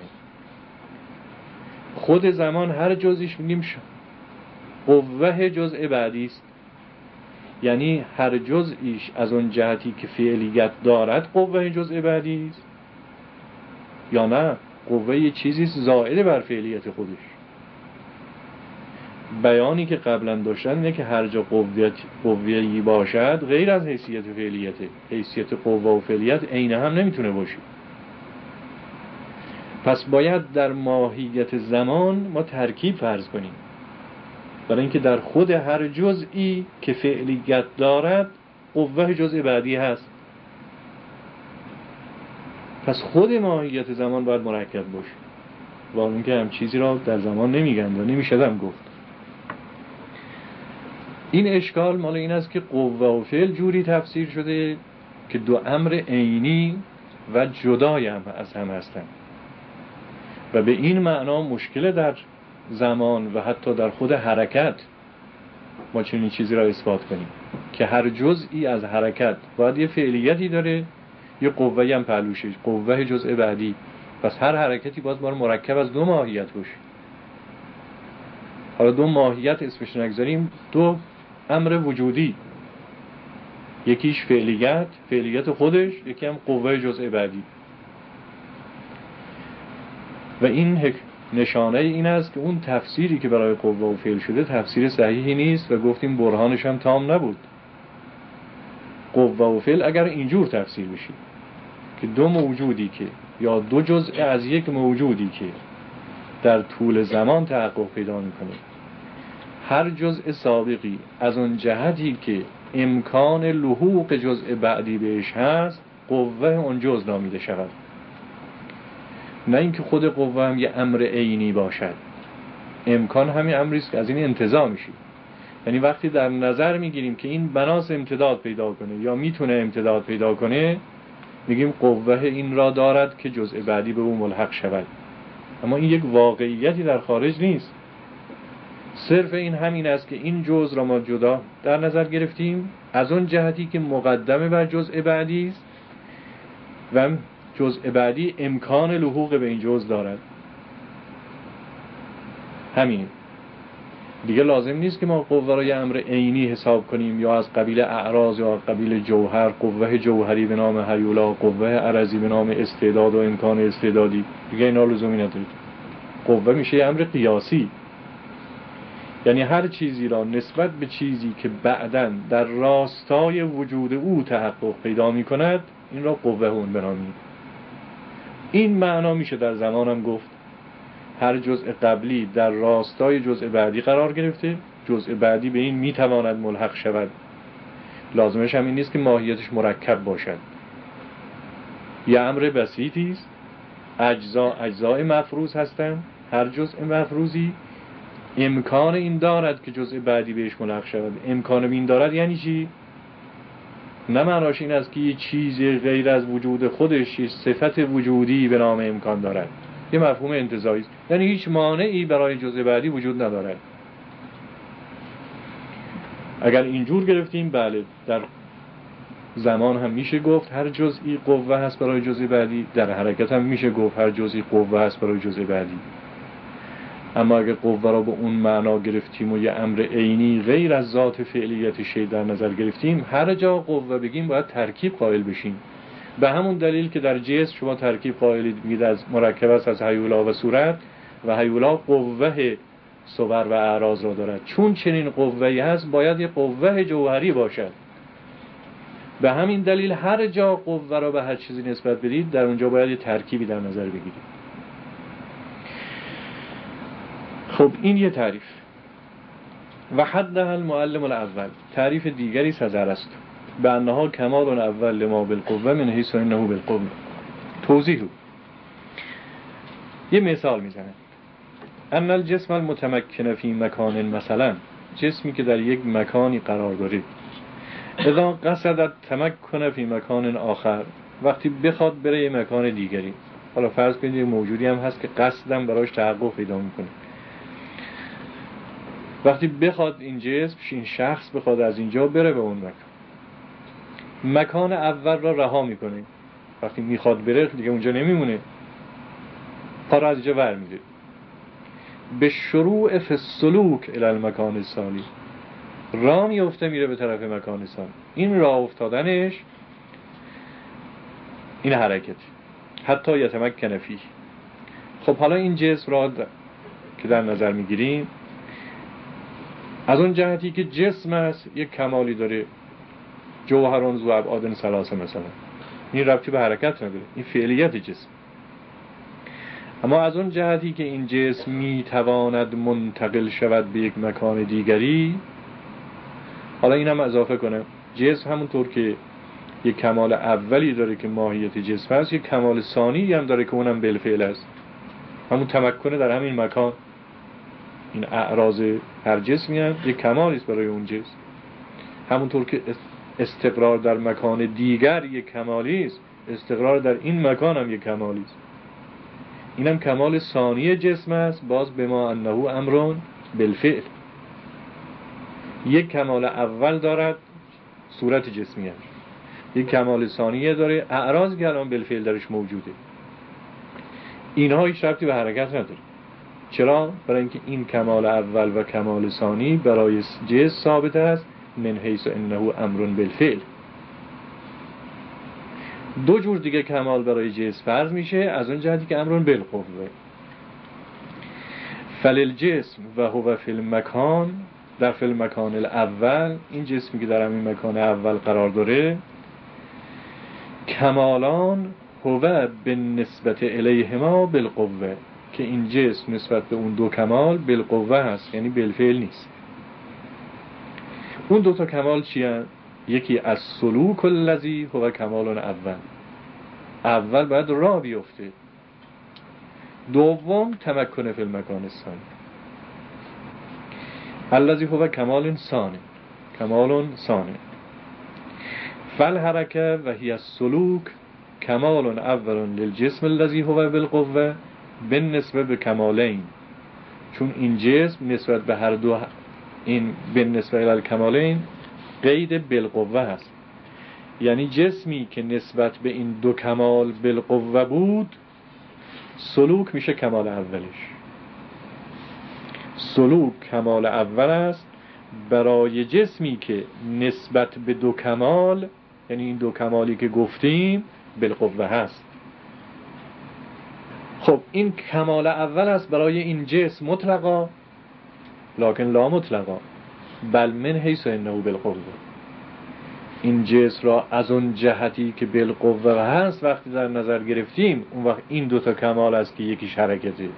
خود زمان هر جزئیش میگیم قوه جزء بعدی است، یعنی هر جزئیش از اون جهتی که فعلیت دارد قوه جزء بعدی است، یا نه قوه یه چیزی زائد بر فعلیت خودش. بیانی که قبلا داشتن اینه که هر جا قویت قویی باشد غیر از حیثیت فعلیته، حیثیت قوه و فعلیت عین هم نمیتونه باشه. پس باید در ماهیت زمان ما ترکیب فرض کنیم، برای اینکه در خود هر جزئی که فعلیت دارد قوه جزء بعدی هست. پس خود ماهیت زمان باید مرکب باشه، و اون که هم چیزی را در زمان نمیگن و نمیشدم گفت. این اشکال مال این است که قوه و فعل جوری تفسیر شده که دو امر عینی و جدای هم از هم هستند و به این معنا مشکل در زمان و حتی در خود حرکت ما چنین چیزی را اثبات کنیم که هر جزئی از حرکت باید یه فعلیتی داره، یه قوه‌ای هم پهلوشه، قوه جزء بعدی. پس هر حرکتی باید بار مرکب از دو ماهیت باشه. حالا دو ماهیت اسمش نگذاریم، دو امر وجودی، یکیش فعلیت، فعلیت خودش، یکی هم قوه جزء بعدی. و این نشانه این است که اون تفسیری که برای قوه و فعل شده تفسیر صحیحی نیست و گفتیم برهانش هم تام نبود. قوه و فعل اگر اینجور تفسیر بشه که دو موجودی که یا دو جزء از یک موجودی که در طول زمان تحقق پیدا میکنه، هر جزء سابقی از اون جهتی که امکان لحوق جزء بعدی بهش هست قوه اون جزء نامیده شود، نه اینکه خود قوه هم یه امر عینی باشد. امکان همین امری است که از این انتزاع میشه. یعنی وقتی در نظر میگیریم که این بناس امتداد پیدا کنه یا میتونه امتداد پیدا کنه، میگیم قوه این را دارد که جزء بعدی به او ملحق شود. اما این یک واقعیتی در خارج نیست. صرف این همین است که این جزء را ما جدا در نظر گرفتیم از اون جهتی که مقدمه بر جزء بعدی است و جزء بعدی امکان لحوق به این جزء دارد. همین دیگه لازم نیست که ما قوه را یه امر عینی حساب کنیم یا از قبیل اعراض یا از قبیل جوهر، قوه جوهری به نام هیولا، قوه عرضی به نام استعداد و امکان استعدادی، دیگه اینا لزومی نداره. قوه میشه یه امر قیاسی، یعنی هر چیزی را نسبت به چیزی که بعداً در راستای وجود او تحقق پیدا می کند این را قوه اون بنامیم. این معنا میشه در زمان هم گفت. هر جزء قبلی در راستای جزء بعدی قرار گرفته، جزء بعدی به این میتواند ملحق شود. لازمش هم این نیست که ماهیتش مرکب باشد. یه امر بسیطی است، اجزا اجزای مفروض هستند، هر جزء مفروضی امکان این دارد که جزء بعدی بهش ملحق شود. امکان این دارد یعنی چی؟ نه معناش این است که یه چیزی غیر از وجود خودش یه صفت وجودی به نام امکان دارد. یه مفهوم انتزاعی است، یعنی هیچ مانعی برای جزء بعدی وجود ندارد. اگر اینجور گرفتیم بله، در زمان هم میشه گفت هر جزئی قوه هست برای جزء بعدی، در حرکت هم میشه گفت هر جزئی قوه هست برای جزء بعدی. اما اگر قوه را به اون معنا گرفتیم و یه امر عینی غیر از ذات فعلیت شی در نظر گرفتیم، هر جا قوه بگیم باید ترکیب قائل بشیم. به همون دلیل که در جسم شما ترکیب قائلید، میگید از مرکب است از هیولا و صورت، و هیولا قوه صور و اعراض را دارد. چون چنین قوه‌ای هست باید یه قوه جوهری باشد. به همین دلیل هر جا قوه را به هر چیزی نسبت بدید در اونجا باید یه ترکیبی در نظر بگیرید. خب این یه تعریف. و حدها المعلم الاول، تعریف دیگری از ارسطو، به انها کمال اول لما بالقوه من حیث انه بالقوه. توضیح رو یه مثال میزنه. ان الجسم المتمکن فی مکان، مثلا جسمی که در یک مکانی قرار داره، اذا قصد تمکن فی مکان آخر، وقتی بخواد بره یه مکان دیگری، حالا فرض کنید یه موجودی هم هست که قصدم براش تحقق پیدا میکنه، وقتی بخواد این جسم، این شخص بخواد از اینجا بره به اون مکان، مکان اول را رها میکنه. وقتی میخواد بره دیگه اونجا نمیمونه، پا را از اینجا ور میده. به شروع فی السلوک الی المکان الثانی، راه میفته میره به طرف مکان ثانی. این راه افتادنش این حرکت حتی یتمکن فیه. خب حالا این جسم را که در نظر میگیریم از اون جهتی که جسم است یک کمالی داره، جوهرون ذو ابعاد ثلاثه مثلا، این ربطی به حرکت نداره، این فعلیت جسم. اما از اون جهتی که این جسم میتواند منتقل شود به یک مکان دیگری، حالا اینم اضافه کنم، جسم همونطور که یک کمال اولی داره که ماهیت جسم هست، یک کمال ثانی هم داره که اونم بالفعل است، همون تمکنه در همین مکان. این اعراض هر جسمی هم یک کمالی است برای اون جسم، همونطور که استقرار در مکان دیگر یک کمالی است، استقرار در این مکان هم یک کمالی است. اینم کمال ثانی جسم است، باز به ما انه امرون بالفعل. یک کمال اول دارد صورت جسمی هست، یک کمال ثانیه داره اعراض که الان بالفعل درش موجوده. اینها هیچ ربطی به حرکت نداره. چرا؟ برای اینکه این کمال اول و کمال ثانی برای جسم ثابت است، من حیث انه امر بالفعل. دو جور دیگه کمال برای جسم فرض میشه، از اون جهتی که امر بالقوه. فللجسم و هو فی المکان، در فی المکان الاول، این جسمی که در همین مکان اول قرار داره، کمالان هو بالنسبت الیهما بالقوه، که این جسم نسبت به اون دو کمال بالقوه هست، یعنی بالفعل نیست. اون دو تا کمال چی هست؟ یکی از سلوک الذی هو کمال اول، اول باید راه بیفته. دوم تمکن فی المکان الثانی، الذی هو کمال ثانی، کمال ثانی. فالحرکه و هی السلوک کمال اول للجسم الذی هو بالقوه بالنسبه به کمالین، چون این جسم نسبت به هر دو این بالنسبه الی الکمالین قید بالقوه هست، یعنی جسمی که نسبت به این دو کمال بالقوه بود، سلوک میشه کمال اولش. سلوک کمال اول است برای جسمی که نسبت به دو کمال، یعنی این دو کمالی که گفتیم، بالقوه هست. خب این کمال اول است برای این جسم مطلقا، لکن لا مطلقا، بل من حیث انه بالقوه. این جسم را از اون جهتی که بالقوه هست وقتی در نظر گرفتیم، اون وقت این دوتا کمال است که یکیش حرکته.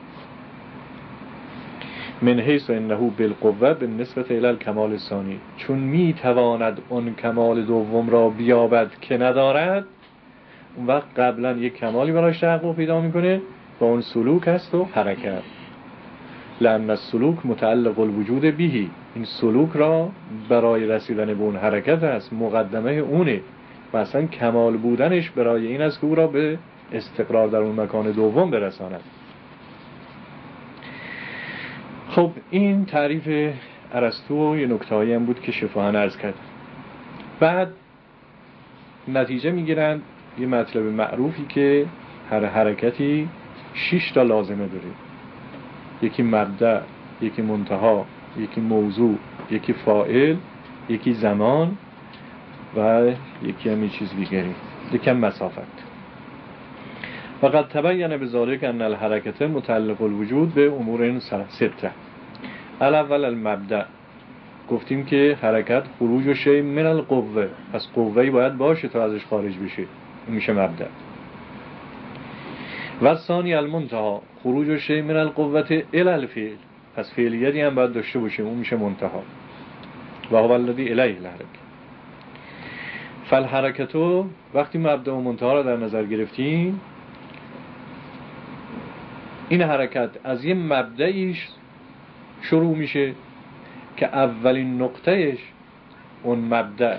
من حیث انه بالقوه بالنسبه الی الکمال الثانی، چون می تواند اون کمال دوم را بیابد که ندارد، اون وقت قبلا یک کمالی براش تحقق پیدا میکنه با اون سلوک هست و حرکت. لأن السلوک متعلق الوجود بهی، این سلوک را برای رسیدن به اون حرکت است، مقدمه اونه و اصلا کمال بودنش برای این است که او را به استقرار در اون مکان دوم برساند. خب این تعریف ارسطو یه نکته‌ای هم بود که شفاهن عرض کرد. بعد نتیجه میگیرند یه مطلب معروفی که هر حرکتی شش تا لازمه داره، یکی مبدأ، یکی منتها، یکی موضوع، یکی فاعل، یکی زمان و یکی هم چیز دیگری، یکی هم مسافت. وقد تبین بذالک ان الحرکت متعلق الوجود به امور این سته. الاول المبدأ، گفتیم که حرکت خروج و شی من القوه، پس قوهی باید باشه تا ازش خارج بشه، این میشه مبدأ. و ثانی المنتها، خروج و شی من القوه الی الفعل، پس فعلیتی هم باید داشته باشه، اون میشه منتها. و هو الذی الیه الحرکه. فالحرکتو، وقتی مبدأ و منتها را در نظر گرفتیم، این حرکت از یه مبدأیش شروع میشه که اولین نقطهش اون مبدأ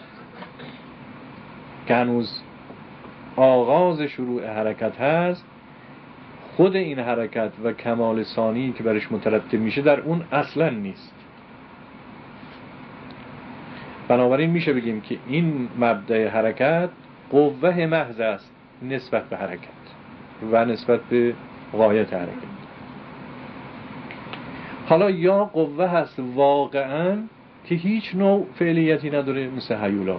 که هنوز آغاز شروع حرکت هست، خود این حرکت و کمال ثانی که برش مترتب میشه در اون اصلا نیست. بنابراین میشه بگیم که این مبدأ حرکت قوه محض است نسبت به حرکت و نسبت به غایت حرکت. حالا یا قوه هست واقعا که هیچ نوع فعلیتی نداره مثل هیولا،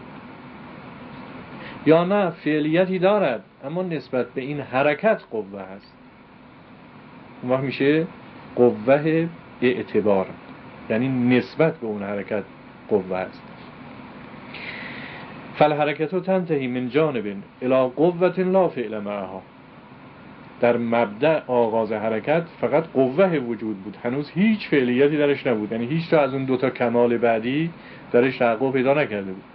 یا نه فعلیتی دارد اما نسبت به این حرکت قوه هست، اون وقت میشه قوه اعتبار، یعنی نسبت به اون حرکت قوه هست. فالحرکتو تنتهی من جانب الی قوة لا فعل معها، در مبدأ آغاز حرکت فقط قوه وجود بود، هنوز هیچ فعلیتی درش نبود، یعنی هیچ تا از اون دوتا کمال بعدی درش تحقق پیدا نکرده بود.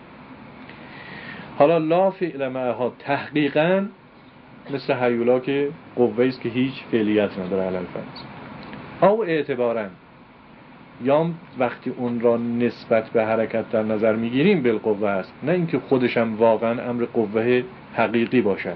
حالا لا فعل معها تحقیقاً مثل هیولا که قوه است که هیچ فعلیت نداره علل فرض، او اعتباراً یا وقتی اون را نسبت به حرکت در نظر میگیریم بالقوه است، نه اینکه خودش هم واقعا امر قوه حقیقی باشد.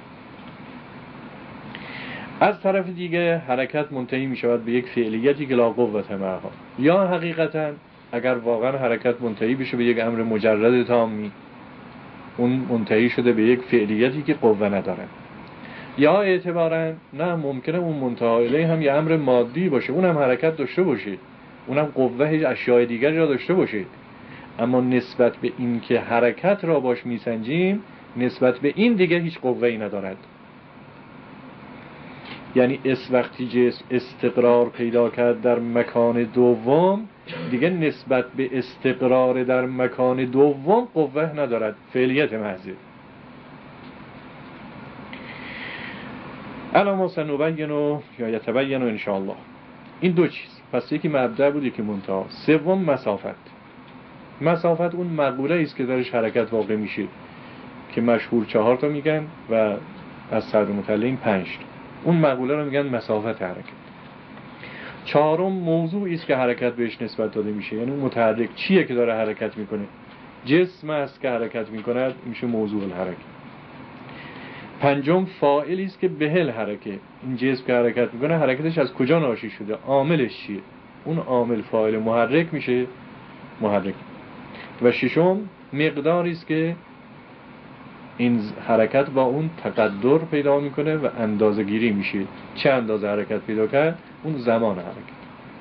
از طرف دیگه حرکت منتهی می شود به یک فعلیتی که لا قوت معها، یا حقیقتا اگر واقعا حرکت منتهی بشه به یک امر مجرد تامی، اون منتهی شده به یک فعلیتی که قوه نداره. یا اعتباراً نه، ممکنه اون منتهی الیه هم یه امر مادی باشه، اونم حرکت داشته باشه، اونم قوه اشیاء دیگری را داشته باشه، اما نسبت به این که حرکت را باش میسنجیم، نسبت به این دیگه هیچ قوه‌ای ندارد. یعنی اس وقتی جسم استقرار پیدا کرد در مکان دوم، دیگه نسبت به استقرار در مکان دوم قوه ندارد، فعلیت محضه. الا سنبین یا یتبین ان شاء الله. این دو چیز، پس یکی مبدأ بود یکی منتهی. سوم مسافت. مسافت اون مقوله است که درش حرکت واقع میشه که مشهور چهار تا میگن و از صدر مطلعین پنج تا. اون مقوله رو میگن مسافت حرکت. چهارم موضوعی است که حرکت بهش نسبت داده میشه، یعنی متحرک چیه که داره حرکت میکنه؟ جسم است که حرکت میکند، میشه موضوع الحرکت. پنجم فاعلی است که بهل حرکت، این جسم که حرکت میکنه حرکتش از کجا ناشی شده، عاملش چیه؟ اون عامل فاعل محرک میشه محرک. و ششم مقداری است که این حرکت با اون تقدر پیدا میکنه و اندازه گیری میشه، چه اندازه حرکت پیدا کرد، اون زمان حرکت.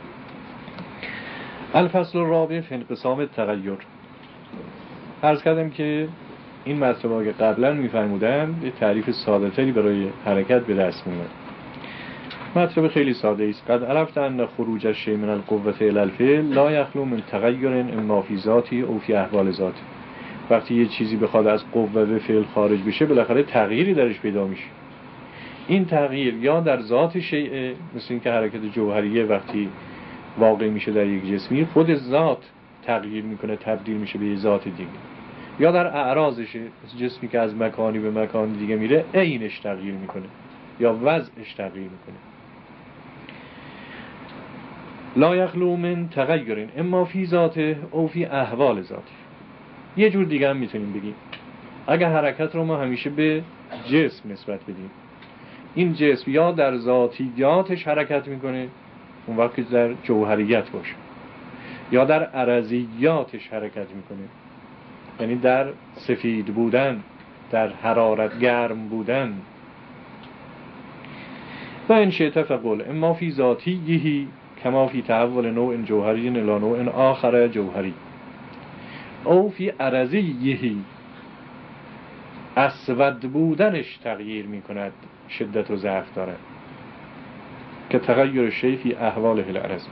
الفصل الرابع فی انقسام التغیر. عرض کردم که این مطلبا که قبلا میفرمودم یه تعریف ساده تری برای حرکت به دست میاد. مطلب خیلی ساده است. قد عرفت ان خروج الشیء من القوة الی الفعل لا یخلو من تغیر اما فی ذاتی او فی احوال ذاتی. وقتی یه چیزی بخواد از قوه به فعل خارج بشه، بالاخره تغییری درش پیدا میشه. این تغییر یا در ذات شیء، مثل این که حرکت جوهریه وقتی واقع میشه در یک جسمی، خود ذات تغییر میکنه، تبدیل میشه به یه ذات دیگه، یا در اعراضشه، مثل جسمی که از مکانی به مکان دیگه میره عینش تغییر میکنه یا وضعش تغییر میکنه. لا یخلو من تغیر اما فی ذاته او فی احوال ذاته. یه جور دیگه هم میتونیم بگیم اگر حرکت رو ما همیشه به جسم نسبت بدیم، این جسم یا در ذاتیاتش حرکت میکنه، اون وقت در جوهریت باشه، یا در عرضیاتش حرکت میکنه، یعنی در سفید بودن، در حرارت گرم بودن. و این شئت فقل اما فی ذاتیه کما فی تحول نوع جوهری الی نوع آخر جوهری او فی عرضیه، اسود بودنش تغییر میکند، شدت و ضعف داره، که تغییر شیء فی احواله العرض.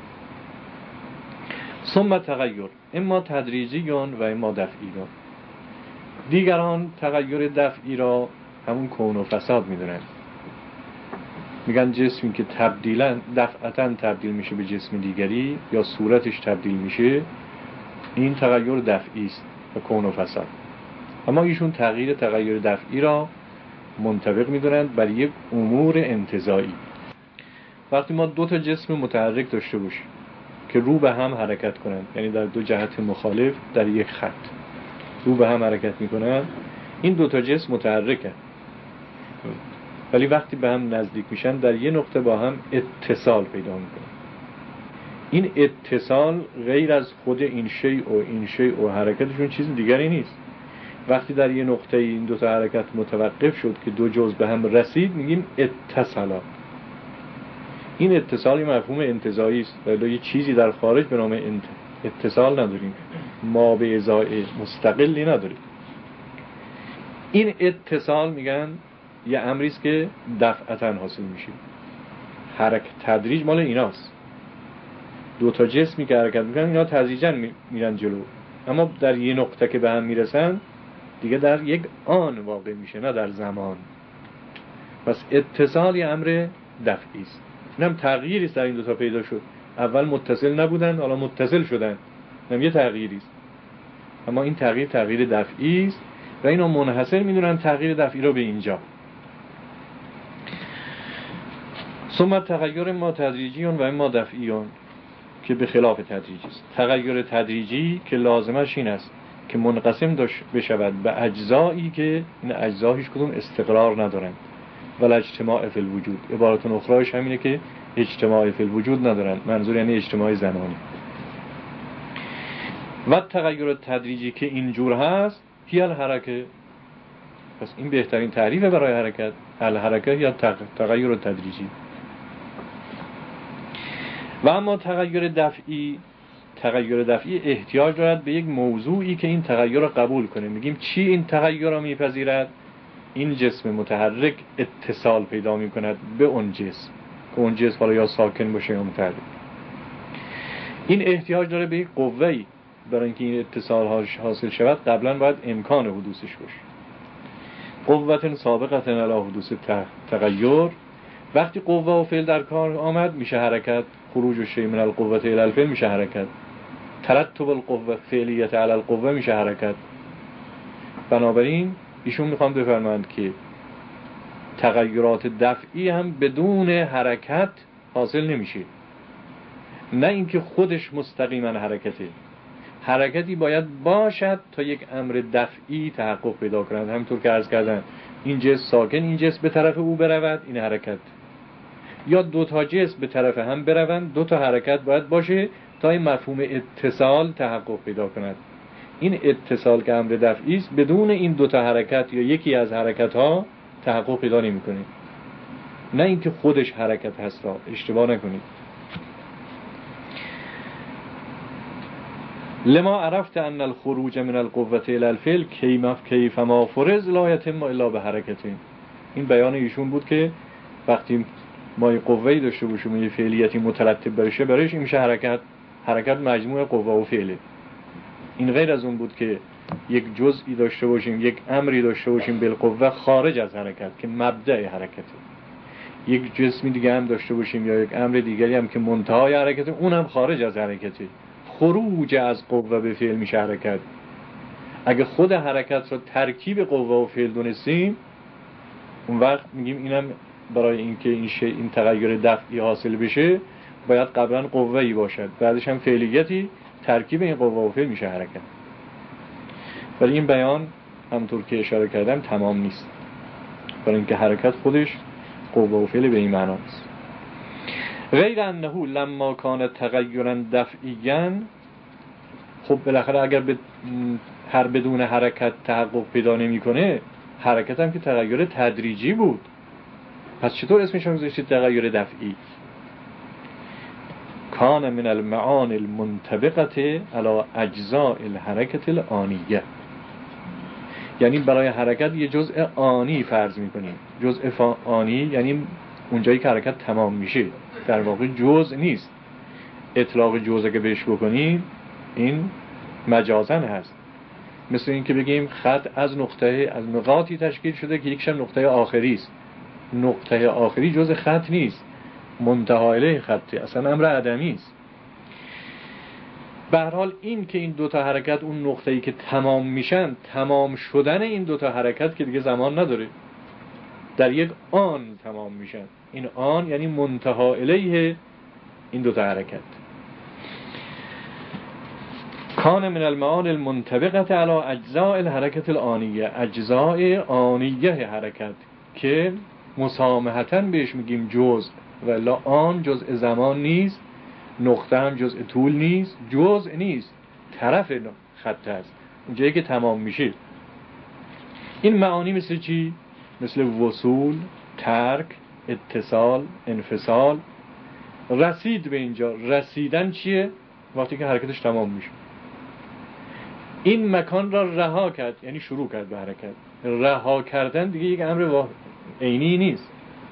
ثم تغییر اما تدریجی و اما دفعی. دیگران تغییر دفعی را همون کون و فساد میدونن، میگن جسمی که تبدیلا دفعتا تبدیل میشه به جسم دیگری یا صورتش تبدیل میشه، این تغییر دفعی است و کون و فساد. اما ایشون تغییر تغییر دفعی را منطبق میدونند بر یک امور انتزاعی. وقتی ما دو تا جسم متحرک داشته باشیم که رو به هم حرکت کنند، یعنی در دو جهت مخالف در یک خط رو به هم حرکت میکنن، این دو تا جسم متحرکن، ولی وقتی به هم نزدیک میشن در یه نقطه با هم اتصال پیدا میکنن. این اتصال غیر از خود این شیء و این شیء و حرکتشون چیز دیگری نیست. وقتی در یه نقطه این دو تا حرکت متوقف شد که دو جزء به هم رسید، میگیم اتصالا. این اتصالی مفهوم انتزاعی است، ولی یه چیزی در خارج به نام اتصال نداریم، ما به ازای مستقلی نداریم. این اتصال میگن یه امری است که دفعتاً حاصل میشه. حرکت تدریج مال ایناست. دو تا جسمی که حرکت میکنن اینا تدریجاً میرن جلو، اما در یه نقطه که به هم میرسن دیگه در یک آن واقع میشه، نه در زمان. پس اتصال یه امر دفعی است. اینم تغییری است در این دو تا پیدا شد. اول متصل نبودن، حالا متصل شدن. اینم یه تغییری است. اما این تغییر تغییر دفعی است و اینو منحصر می‌دونن تغییر دفعی رو به اینجا. ثم تغییر ما تدریجیون و ما دفعیون که به خلاف تدریجی است. تغییر تدریجی که لازمش این است که منقسم بشود به اجزایی که این اجزا هیچ کدوم استقرار ندارند ولی اجتماع فی الوجود. عبارت اخراش همینه که اجتماع فی الوجود ندارند، منظور یعنی اجتماع زمانی. و تغییر تدریجی که اینجور هست هی الحرکه، پس این بهترین تعریف برای حرکت. الحرکه یا تغییر تدریجی. و اما تغییر دفعی، تغییر دفعی احتیاج دارد به یک موضوعی که این تغییر را قبول کنه. میگیم چی این تغییر را میپذیرد؟ این جسم متحرک اتصال پیدا میکند به اون جسم که اون جسم حالا یا ساکن باشه یا متحرک. این احتیاج داره به یک قوه‌ای. برای اینکه این اتصال حاصل شود قبلا باید امکان حدوثش باشه. قوة سابقة علی حدوث تغییر. وقتی قوه و فعل در کار آمد میشه حرکت. خروج الشیء من القوة الی الفعل میشه حرکت. ترتب القوه فعلیت علی القوه میشه حرکت. بنابراین ایشون میخوام بفرمایند که تغییرات دفعی هم بدون حرکت حاصل نمیشه. نه اینکه خودش مستقیما حرکته، حرکتی باید باشد تا یک امر دفعی تحقق پیدا کند. همینطور که عرض کردن این جسم ساکن، این جسم به طرف او برود، این حرکت. یا دو تا جسم به طرف هم بروند، دو تا حرکت باید باشه تا این مفهوم اتصال تحقق پیدا کند. این اتصال که امر دفعی است بدون این دو تا حرکت یا یکی از حرکت ها تحقق پیدا نمی‌کنه. نه اینکه خودش حرکت هست، را اشتباه نکنید. لما عرفت ان الخروج من القوة الى الفعل کیف ما فرض لا یتم الا بحرکتین. این بیان ایشون بود که وقتی ما یه قوه‌ای داشته باشیم، یه فعلیتی مترتب برشه، برایش این میشه حرکت. حرکت مجموع قوه و فعله. این غیر از اون بود که یک جزئی داشته باشیم، یک امری داشته باشیم بالقوه خارج از حرکت که مبدأ حرکته. یک جسمی دیگه هم داشته باشیم یا یک امر دیگری هم که منتهای حرکته، اونم خارج از حرکته. خروج از قوه به فعل میشه حرکت. اگه خود حرکت رو ترکیب قوه و فعل دونستیم، اون وقت میگیم اینم برای اینکه این شی این تغییر دفعی حاصل بشه باید قبلا قوه‌ای باشد، بعدش هم فعلیتی، ترکیب این قوه و فعل میشه حرکت. ولی این بیان همونطور که اشاره کردم تمام نیست، برای اینکه حرکت خودش قوه و فعل به این معنا است. غیر انه لما کان تغییرا دفعیا، خب بالاخره اگر به هر بدون حرکت تحقق پیدا نمیکنه، حرکت هم که تغییر تدریجی بود، پس چطور اسمش رو گذاشتید تغییر دفعی؟ کان من المعانی المنطبقه علی اجزاء الحرکت الآنیه. یعنی برای حرکت یه جزء آنی فرض میکنیم. جزء آنی یعنی اونجایی که حرکت تمام میشه، در واقع جزء نیست. اطلاق جزء که بهش بکنیم این مجازن هست. مثل این که بگیم خط از نقطه از نقاطی تشکیل شده که یکیش نقطه آخری است. نقطه آخری جزء خط نیست، منتها الیه خطی، اصلا امر عدمی است. به هر حال این که این دوتا حرکت اون نقطه‌ای که تمام میشن، تمام شدن این دوتا حرکت که دیگه زمان نداره، در یک آن تمام میشن. این آن یعنی منتها الیه این دوتا حرکت. کان من المعانی المنطبقه علی اجزاء الحرکت الآنیه، اجزاء آنیه حرکت که مسامحتاً بهش میگیم جزء، ولی آن جزء زمان نیست، نقطه هم جزء طول نیست، جزء نیست، طرف خط هست، اونجایی که تمام میشه. این معانی مثل چی؟ مثل وصول، ترک، اتصال، انفصال. رسید به اینجا، رسیدن چیه؟ وقتی که حرکتش تمام میشه. این مکان را رها کرد، یعنی شروع کرد به حرکت. رها کردن دیگه یک امر عینی نیست.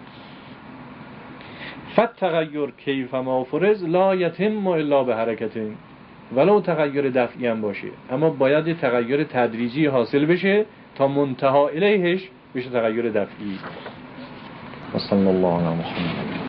فتغیر کیف ما فرض لا یتم الا به حرکتین، ولو تغییر دفعی هم باشه، اما باید تغییر تدریجی حاصل بشه تا منتها الیهش بشه تغییر دفعی. و صلی الله علی محمد.